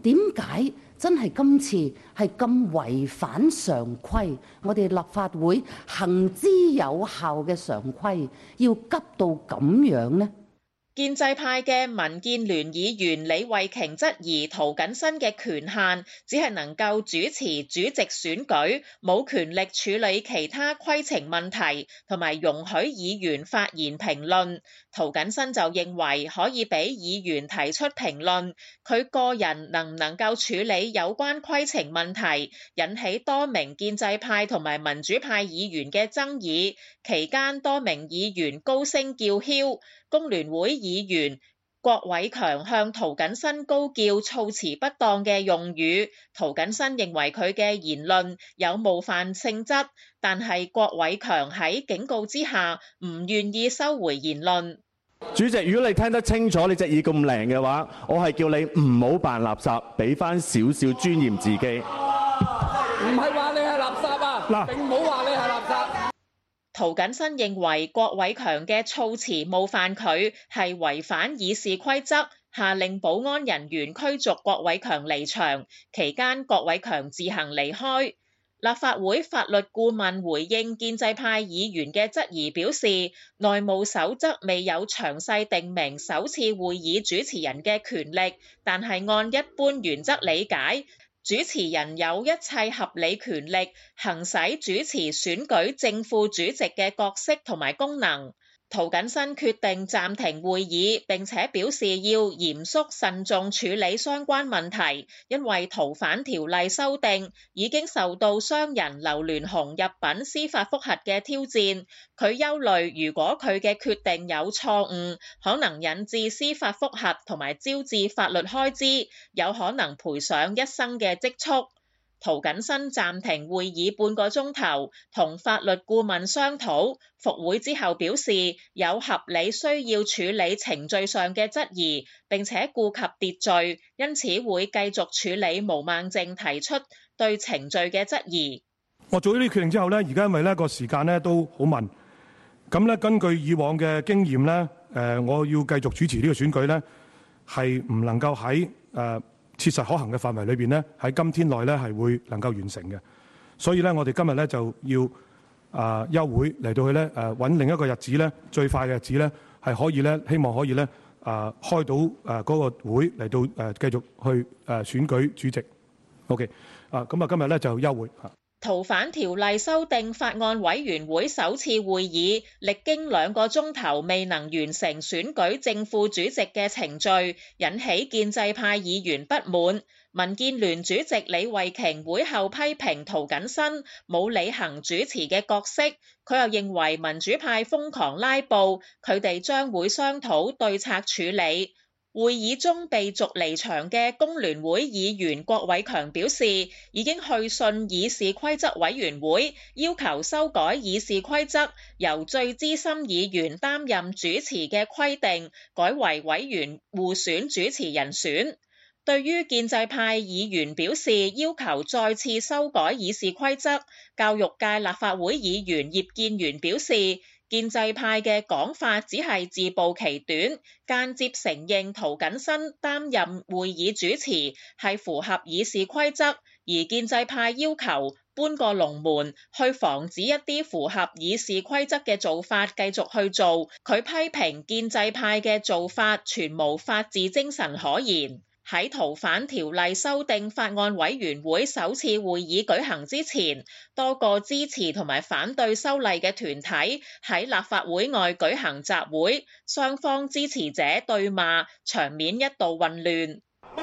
點解真係今次係咁違反常規？我哋立法會行之有效嘅常規，要急到咁樣呢？ 建制派嘅民建聯議員李慧瓊質疑涂謹申嘅權限只係能夠主持主席選舉，冇權力處理其他規程問題，同埋容許議員發言評論。涂謹申就認為可以俾議員提出評論，佢個人能唔能夠處理有關規程問題，引起多名建制派同埋民主派議員嘅爭議。期間多名議員高聲叫囂，工聯會議員郭偉強向涂謹申高叫措辭不當嘅用語，涂謹申認為佢嘅言論有冒犯性質，但係郭偉強喺警告之下唔願意收回言論。 主席，如果你聽得清楚，你隻耳咁靈嘅話，我係叫你唔好扮垃圾，俾翻少少尊嚴自己。 唔係話你係垃圾啊，並冇話你係垃圾。 涂謹申認為郭偉強嘅措辭冒犯佢，係違反議事規則，下令保安人員驅逐郭偉強離場。期間郭偉強自行離開。立法會法律顧問回應建制派議員嘅質疑表示，內務守則未有詳細定明首次會議主持人嘅權力，但係按一般原則理解，主持人有一切合理權力行使主持選舉正副主席嘅角色同埋功能。涂謹申決定暫停會議，並且表示要嚴肅慎重處理相關問題，因為逃犯條例修訂已經受到商人劉鑾雄入稟司法覆核嘅挑戰。佢憂慮，如果佢嘅決定有錯誤，可能引致司法覆核同埋招致法律開支，有可能賠上一生嘅積蓄。涂謹申暫停會議半個鐘頭，同法律顧問商討，復會之後表示有合理需要處理程序上嘅質疑，並且顧及秩序，因此會繼續處理毛孟靜提出對程序嘅質疑。 我做呢啲決定之後呢，而家因為呢個時間呢都好問，咁呢根據以往嘅經驗呢，我要繼續主持呢個選舉呢，係唔能夠喺切實可行嘅範圍裏邊呢，喺今天內呢係會能夠完成嘅。所以呢，我哋今日呢就要休會嚟到去呢揾另一個日子呢，最快嘅日子呢係可以呢，希望可以呢開到嗰個會嚟到繼續去選舉主席。OK，咁今日呢就休會。 逃犯條例修訂法案委員會首次會議歷經2個鐘頭未能完成選舉正副主席嘅程序，引起建制派議員不滿。民建聯主席李慧瓊會後批評涂謹申冇履行主持嘅角色，佢又認為民主派瘋狂拉布，佢哋將會商討對策處理。會議中被逐離場嘅工聯會議員郭偉強表示，已經去信議事規則委員會，要求修改議事規則，由最資深議員擔任主持嘅規定，改為委員互選主持人選。對於建制派議員表示要求再次修改議事規則，教育界立法會議員葉建源表示，建制派嘅講法只係自暴其短，間接承認涂謹申擔任會議主持係符合議事規則，而建制派要求搬個龍門去防止一啲符合議事規則嘅做法繼續去做。佢批評建制派嘅做法全無法治精神可言。喺逃犯條例修訂法案委員會首次會議舉行之前，多個支持同埋反對修例嘅團體喺立法會外舉行集會，雙方支持者對罵，場面一度混亂。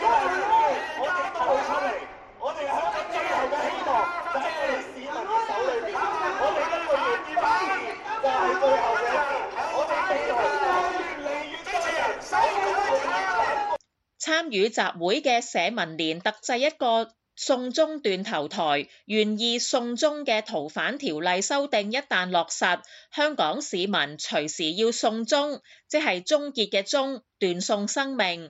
參與集會嘅社民連特製一個送中斷頭台，願意送中嘅逃犯條例修訂一旦落實，香港市民隨時要送中，即係終結嘅終，斷送生命。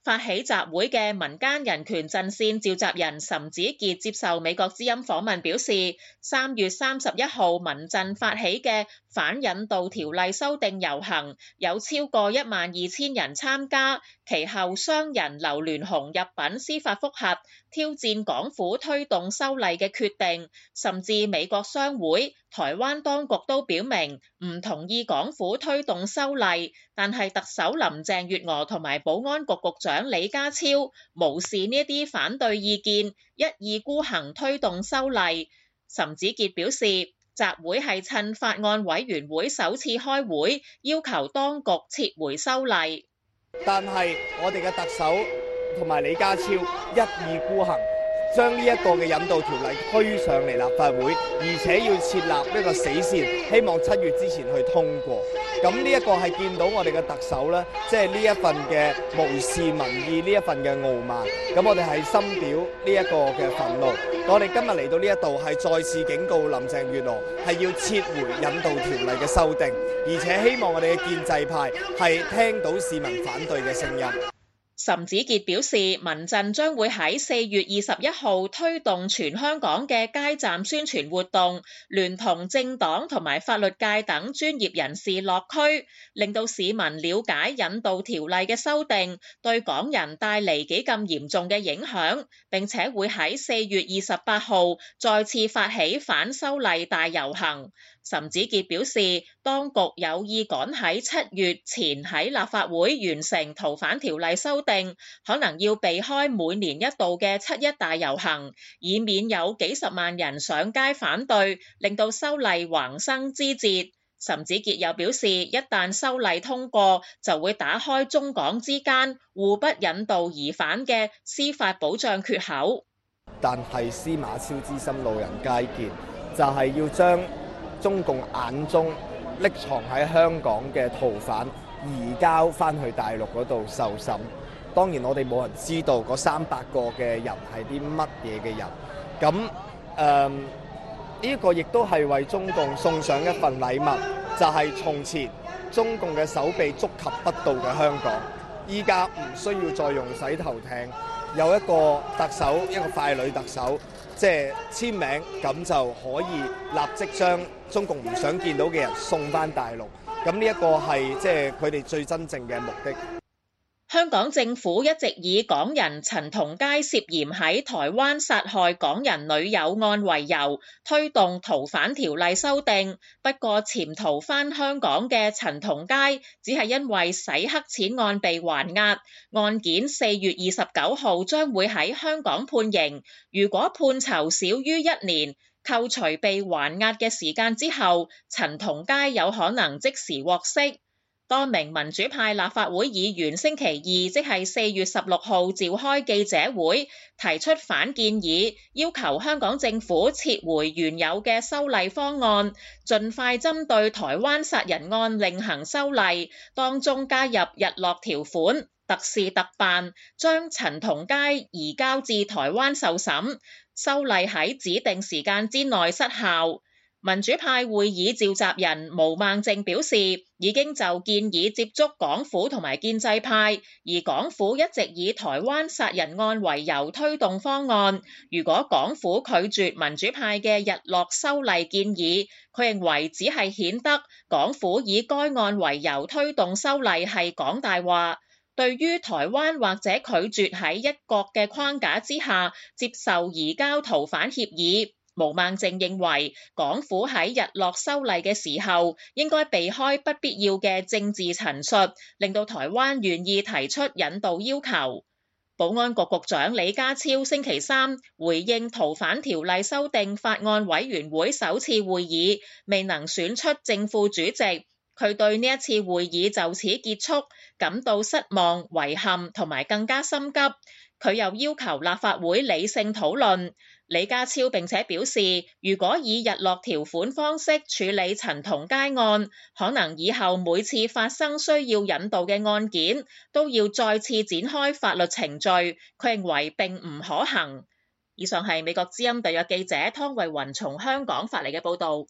發起集會嘅民間人權陣線召集人岑子傑接受美國之音訪問表示，3月31號民陣發起嘅反引渡條例修訂遊行有超過12000人參加，其後商人劉鑾雄入稟司法覆核，挑戰港府推動修例嘅決定，甚至美國商會、台灣當局都表明唔同意港府推動修例，但係特首林鄭月娥同埋保安局局長李家超無視呢啲反對意見，一意孤行推動修例。岑子傑表示，集會係趁法案委員會首次開會，要求當局撤回修例。 但係我哋嘅特首同埋李家超一意孤行，將呢一個嘅引渡條例推上嚟立法會，而且要設立一個死線，希望7月之前去通過。咁呢一個係見到我哋嘅特首咧，即係呢一份嘅無視民意，呢一份嘅傲慢。咁我哋係深表呢一個嘅憤怒。我哋今日嚟到呢一度係再次警告林鄭月娥係要撤回引渡條例嘅修訂，而且希望我哋嘅建制派係聽到市民反對嘅聲音。 岑子傑表示，民陣將會喺4月21號推動全香港嘅街站宣傳活動，聯同政黨同埋法律界等專業人士落區，令到市民了解引渡條例嘅修訂對港人帶嚟幾咁嚴重嘅影響，並且會喺4月28號再次發起反修例大遊行。岑子傑表示，當局有意趕喺7月前喺立法會完成逃犯條例修訂，可能要避開每年一度嘅7·1大遊行，以免有幾十萬人上街反對，令到修例橫生枝節。岑子傑又表示，一旦修例通過，就會打開中港之間互不引渡疑犯嘅司法保障缺口。 但係司馬昭之心，路人皆見，就係要將中共眼中匿藏喺香港嘅逃犯移交翻去大陸嗰度受審。當然我哋冇人知道嗰300個嘅人係啲乜嘢嘅人。咁呢個亦都係為中共送上一份禮物，就係從前中共嘅手臂觸及不到嘅香港，依家唔需要再用洗頭艇，有一個特首，一個傀儡特首，即係簽名，咁就可以立即將中共唔想見到嘅人送返大陸。咁呢一個係即係佢哋最真正嘅目的。 香港政府一直以港人陳同佳涉嫌喺台灣殺害港人女友案為由，推動逃犯條例修訂。不過潛逃返香港嘅陳同佳只係因為洗黑錢案被還押，案件4月29號將會喺香港判刑。如果判囚少於1年，扣除被還押嘅時間之後，陳同佳有可能即時獲釋。多名民主派立法會議員星期二，即係4月16號召開記者會，提出反建議，要求香港政府撤回原有嘅修例方案，盡快針對台灣殺人案另行修例，當中加入日落條款，特事特辦，將陳同佳移交至台灣受審，修例喺指定時間之內失效。民主派會議召集人毛孟靜表示，已經就建議接觸港府同埋建制派，而港府一直以台灣殺人案為由推動方案。如果港府拒絕民主派嘅日落修例建議，佢認為只係顯得港府以該案為由推動修例係講大話。對於台灣或者拒絕喺一國嘅框架之下接受移交逃犯協議，毛孟靜認為港府喺日落修例嘅時候，應該避開不必要嘅政治陳述，令到台灣願意提出引渡要求。保安局局長李家超星期三回應逃犯條例修訂法案委員會首次會議未能選出正副主席，佢對呢一次會議就此結束感到失望、遺憾同埋更加心急。佢又要求立法會理性討論。李家超並且表示，如果以日落條款方式處理陳同佳案，可能以後每次發生需要引渡嘅案件，都要再次展開法律程序。佢認為並唔可行。以上係美國之音特約記者湯慧雲從香港發嚟嘅報導。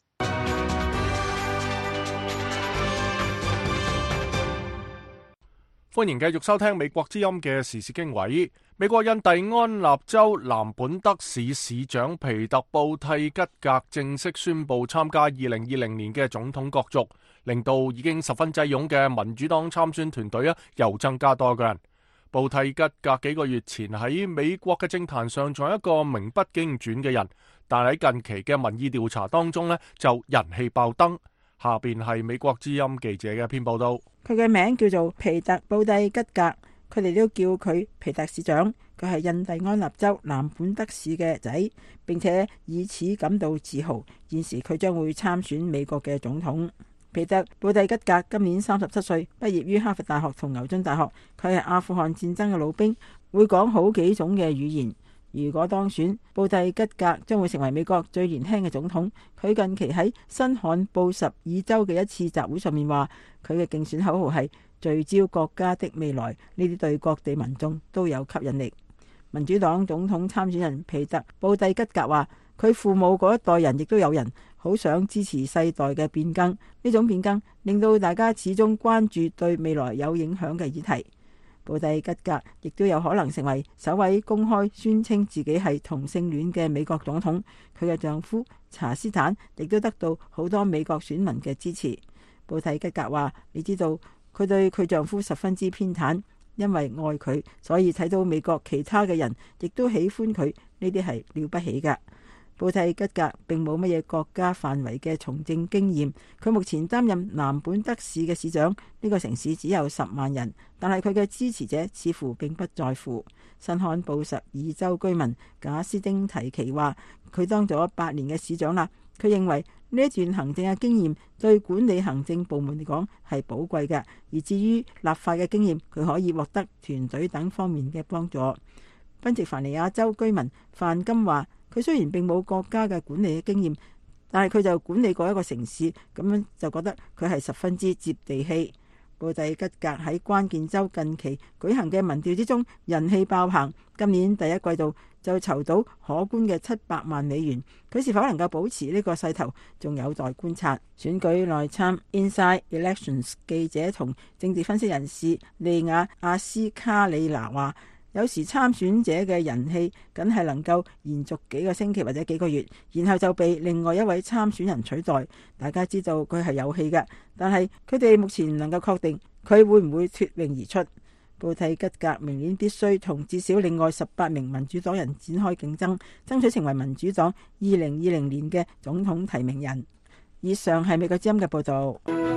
歡迎繼續收聽美國之音嘅時事經緯。美國印第安納州南本德市市長皮特布蒂吉格正式宣布參加2020年嘅總統角逐，令到已經十分擠擁嘅民主黨參選團隊又增加多個人。布蒂吉格幾個月前喺美國嘅政壇上仲係一個名不經傳嘅人，但喺近期嘅民意調查當中就人氣爆燈。下邊係美國之音記者嘅一篇報道。 佢嘅名叫做皮特布蒂吉格，佢哋都叫佢皮特市長。佢係印第安納州南本德市嘅仔，並且以此感到自豪。現時佢將會參選美國嘅總統。皮特布蒂吉格今年37歲，畢業於哈佛大學同牛津大學。佢係阿富汗戰爭嘅老兵，會講好幾種嘅語言。如果當選，布蒂吉格將會成為美國最年輕嘅總統。佢近期喺新罕布什爾州嘅一次集會上面話，佢嘅競選口號係聚焦國家的未來，呢啲對各地民眾都有吸引力。民主黨總統參選人皮特布蒂吉格話，佢父母嗰一代人亦都有人好想支持世代嘅變更，呢種變更令到大家始終關注對未來有影響嘅議題。布蒂吉格亦都有可能成為首位公開宣稱自己係同性戀嘅美國總統。佢嘅丈夫查斯坦亦都得到好多美國選民嘅支持。布蒂吉格話，你知道佢對佢丈夫十分之偏袒，因為愛佢，所以睇到美國其他嘅人亦都喜歡佢，呢啲係了不起㗎。布蒂吉格並冇乜嘢國家範圍嘅從政經驗，佢目前擔任南本德市嘅市長，呢個城市只有10萬人，但係佢嘅支持者似乎並不在乎。新罕布什爾州居民賈斯丁提奇話，佢當咗8年嘅市長啦，佢認為呢一段行政嘅經驗對管理行政部門嚟講係寶貴嘅，而至於立法嘅經驗，佢可以獲得團隊等方面嘅幫助。賓夕凡尼亞州居民范金話，佢雖然並冇國家嘅管理嘅經驗，但係佢就管理過一個城市，咁樣就覺得佢係十分之接地氣。布蒂吉格喺關鍵州近期舉行嘅民調之中人氣爆棚，今年第一季度就籌到可觀嘅700萬美元。佢是否能夠保持呢個勢頭，仲有待觀察。選舉內參 Inside Elections 記者同政治分析人士利亞阿斯卡里拿話，有時參選者嘅人氣梗係能夠延續幾個星期或者幾個月，然後就被另外一位參選人取代。大家知道佢係有戲嘅，但係佢哋目前唔能夠確定佢會唔會脫穎而出。布蒂吉格明年必須同至少另外18名民主黨人展開競爭，爭取成為民主黨2020年嘅總統提名人。以上係美國之音嘅報導。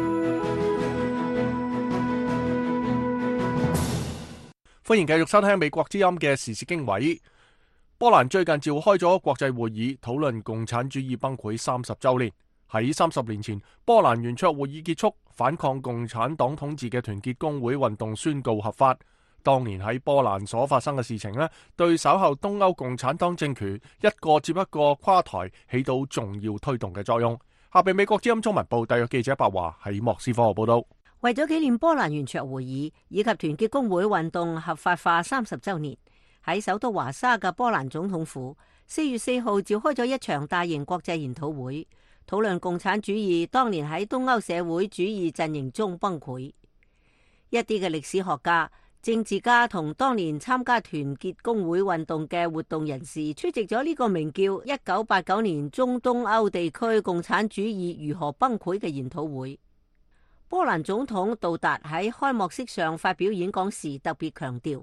歡迎繼續收聽美國之音嘅時事經緯。波蘭最近召開咗國際會議，討論共產主義崩潰30週年。喺30年前，波蘭圓桌會議結束，反抗共產黨統治嘅團結工會運動宣告合法。當年喺波蘭所發生嘅事情對稍後東歐共產黨政權一個接一個垮台起到重要推動嘅作用。下邊美國之音中文部特約記者白華喺莫斯科報道。 為咗紀念波蘭圓桌會議以及團結工會運動合法化30週年，喺首都華沙嘅波蘭總統府4月4號召開咗一場大型國際研討會，討論共產主義當年喺東歐社會主義陣營中崩潰。一啲嘅歷史學家、政治家同當年參加團結工會運動嘅活動人士出席咗呢個名叫1989年中東歐地區共產主義如何崩潰嘅研討會。波蘭總統杜達喺開幕式上發表演講時特別強調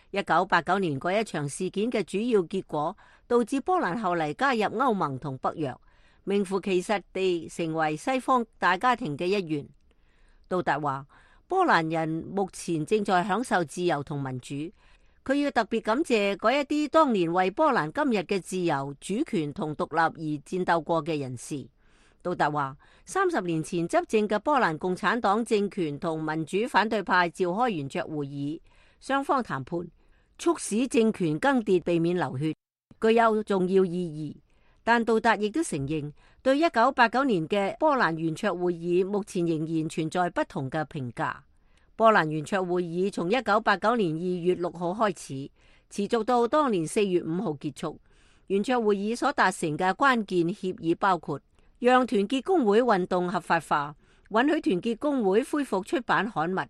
，1989年嗰一場事件嘅主要結果導致波蘭後嚟加入歐盟同北約，名副其實地成為西方大家庭嘅一員。杜達話，波蘭人目前正在享受自由同民主，佢要特別感謝嗰一啲當年為波蘭今日嘅自由、主權同獨立而戰鬥過嘅人士。杜達話，30年前執政嘅波蘭共產黨政權同民主反對派召開圓桌會議，雙方談判，促使政權更迭，避免流血，具有重要意義。但杜達亦都承認，對1989年嘅波蘭圓桌會議目前仍然存在不同嘅評價。波蘭圓桌會議從1989年2月6號開始，持續到當年4月5號結束。圓桌會議所達成嘅關鍵協議包括讓團結工會運動合法化，允許團結工會恢復出版刊物，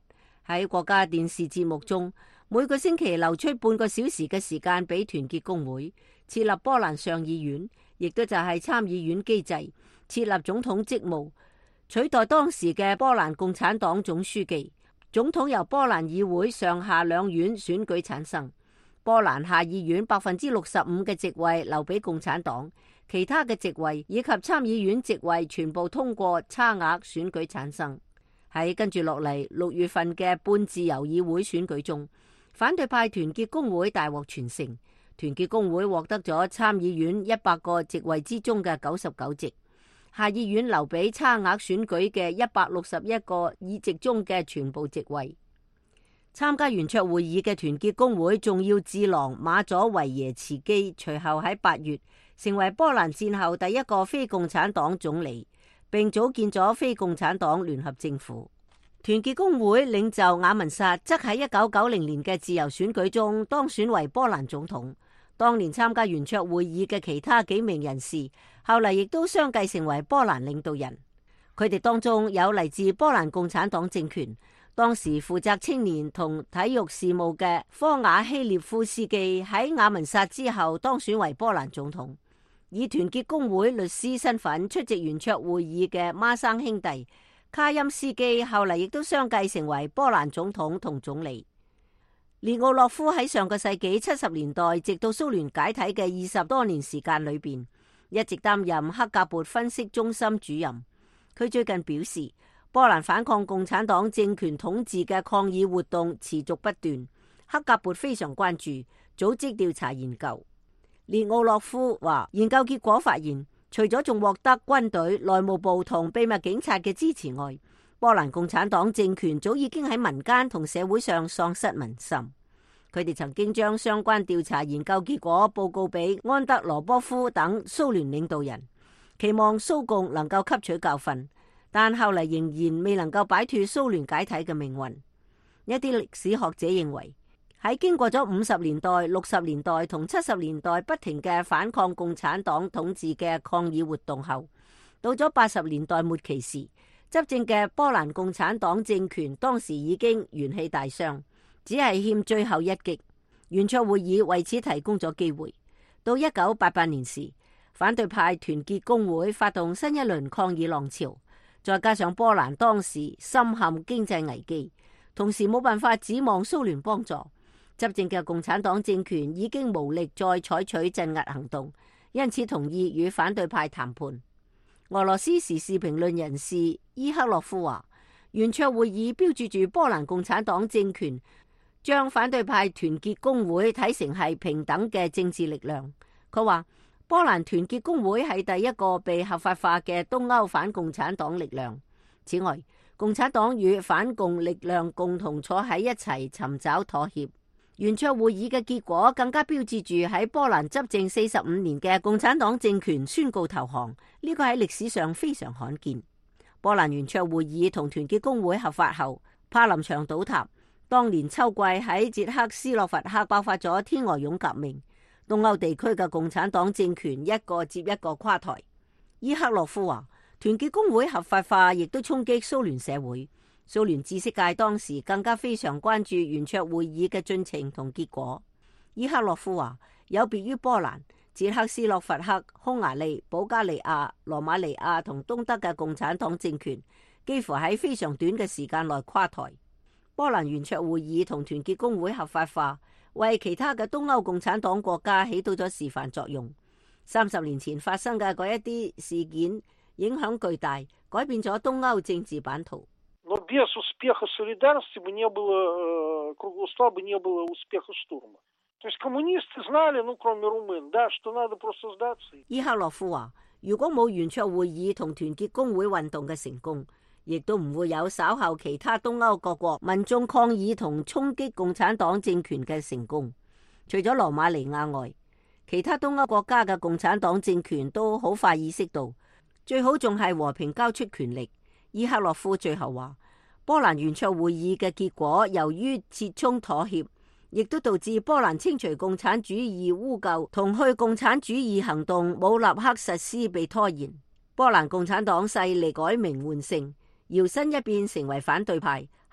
喺國家電視節目中，每個星期留出半個小時嘅時間俾團結工會，設立波蘭上議院，亦都就係參議院機制，設立總統職務，取代當時嘅波蘭共產黨總書記。總統由波蘭議會上下兩院選舉產生，波蘭下議院65%嘅席位留俾共產黨，其他嘅席位以及參議院席位全部通過差額選舉產生。喺跟住落嚟6月份嘅半自由議會選舉中，反對派團結工會大獲全勝，團結工會獲得咗參議院100個席位之中嘅99席，下議院留俾差額選舉嘅161個議席中嘅全部席位。參加圓桌會議嘅團結工會重要智囊馬佐維耶茨基隨後喺8月成為波蘭戰後第一個非共產黨總理，並組建咗非共產黨聯合政府。團結工會領袖雅文薩則喺1990年嘅自由選舉中當選為波蘭總統。當年參加圓桌會議嘅其他幾名人士，後嚟亦都相繼成為波蘭領導人。佢哋當中有嚟自波蘭共產黨政權，當時負責青年同體育事務嘅科瓦希列夫斯基喺雅文薩之後當選為波蘭總統。以團結工會律師身份出席圓桌會議嘅孖生兄弟卡欽斯基後嚟亦都相繼成為波蘭總統同總理。列奧諾夫喺上個世紀70年代直到蘇聯解體嘅20多年時間裏邊，一直擔任克格勃分析中心主任。佢最近表示，波蘭反抗共產黨政權統治嘅抗議活動持續不斷，克格勃非常關注，組織調查研究。列奧諾夫話，研究結果發現，除咗仲獲得軍隊、內務部同秘密警察嘅支持外，波蘭共產黨政權早已經喺民間同社會上喪失民心。佢哋曾經將相關調查研究結果報告俾安德羅波夫等蘇聯領導人，期望蘇共能夠吸取教訓，但後嚟仍然未能夠擺脫蘇聯解體嘅命運。一啲歷史學者認為，喺經過咗50年代、60年代同70年代不停嘅反抗共產黨統治嘅抗議活動後，到咗80年代末期時，執政嘅波蘭共產黨政權當時已經元氣大傷，只係欠最後一擊。圓桌會議為此提供咗機會。到1988年時，反對派團結工會發動新一輪抗議浪潮，再加上波蘭當時深陷經濟危機，同時冇辦法指望蘇聯幫助，執政嘅共產黨政權已經無力再採取鎮壓行動，因此同意與反對派談判。俄羅斯時事評論人士伊克洛夫話，圓桌會議標誌住波蘭共產黨政權將反對派團結工會睇成係平等嘅政治力量。佢話，波蘭團結工會係第一個被合法化嘅東歐反共產黨力量。此外，共產黨與反共力量共同坐喺一齊尋找妥協。圓桌會議嘅結果更加標誌住喺波蘭執政45年嘅共產黨政權宣告投降，呢個喺歷史上非常罕見。波蘭圓桌會議同團結工會合法後，柏林牆倒塌。當年秋季喺捷克斯洛伐克爆發咗天鵝絨革命，東歐地區嘅共產黨政權一個接一個垮台。伊克洛夫話，團結工會合法化亦都衝擊蘇聯社會。蘇聯知識界當時更加非常關注圓桌會議嘅進程同結果。伊克洛夫話，有別於波蘭、捷克斯洛伐克、匈牙利、保加利亞、羅馬尼亞同東德嘅共產黨政權，幾乎喺非常短嘅時間內垮台。波蘭圓桌會議同團結工會合法化，為其他嘅東歐共產黨國家起到咗示範作用。30年前發生嘅嗰一啲事件影響巨大，改變咗東歐政治版圖。 Но без успеха солидарности бы не было круглого стола, бы не было успеха штурма. То есть коммунисты знали, ну кроме румын, да, что надо просто сдаться. 伊克洛夫話，如果冇圓桌會議同團結工會運動嘅成功，亦都唔會有稍後其他東歐各國民眾抗議同衝擊共產黨政權嘅成功。除咗羅馬尼亞外，其他東歐國家嘅共產黨政權都好快意識到，最好仲係和平交出權力。伊克洛夫最後話，波蘭圓桌會議嘅結果由於折衷妥協，亦都導致波蘭清除共產主義污垢同去共產主義行動冇立刻實施被拖延。波蘭共產黨勢力改名換姓，搖身一變成為反對派，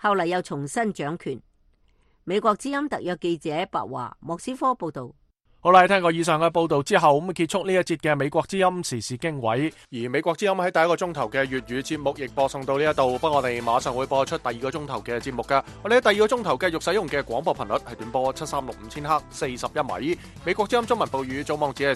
後嚟又重新掌權。美國之音特約記者白華莫斯科報道。 好啦，聽過以上嘅報道之後，咁結束呢一節嘅美國之音時事經緯。而美國之音喺第一個鐘頭嘅粵語節目亦播送到呢一度，不過我哋馬上會播出第二個鐘頭嘅節目噶。我哋喺第二個鐘頭繼續使用嘅廣播頻率係短波7365千赫41米。美國之音中文部語組網址係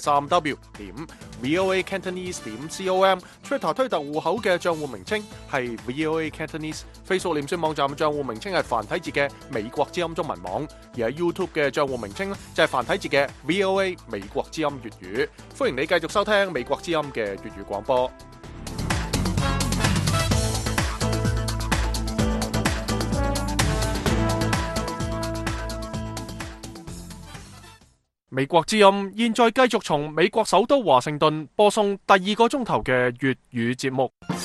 3w.voacantonese.com。Twitter 推特戶口嘅賬戶名稱係 VOA Cantonese。Facebook 臉書網站賬戶名稱係繁體字嘅美國之音中文網。而喺 YouTube 嘅賬戶名稱就係繁體字嘅VOA 美國之音粵語，歡迎你繼續收聽美國之音嘅粵語廣播。美國之音現在繼續從美國首都華盛頓播送第二個鐘頭嘅粵語節目。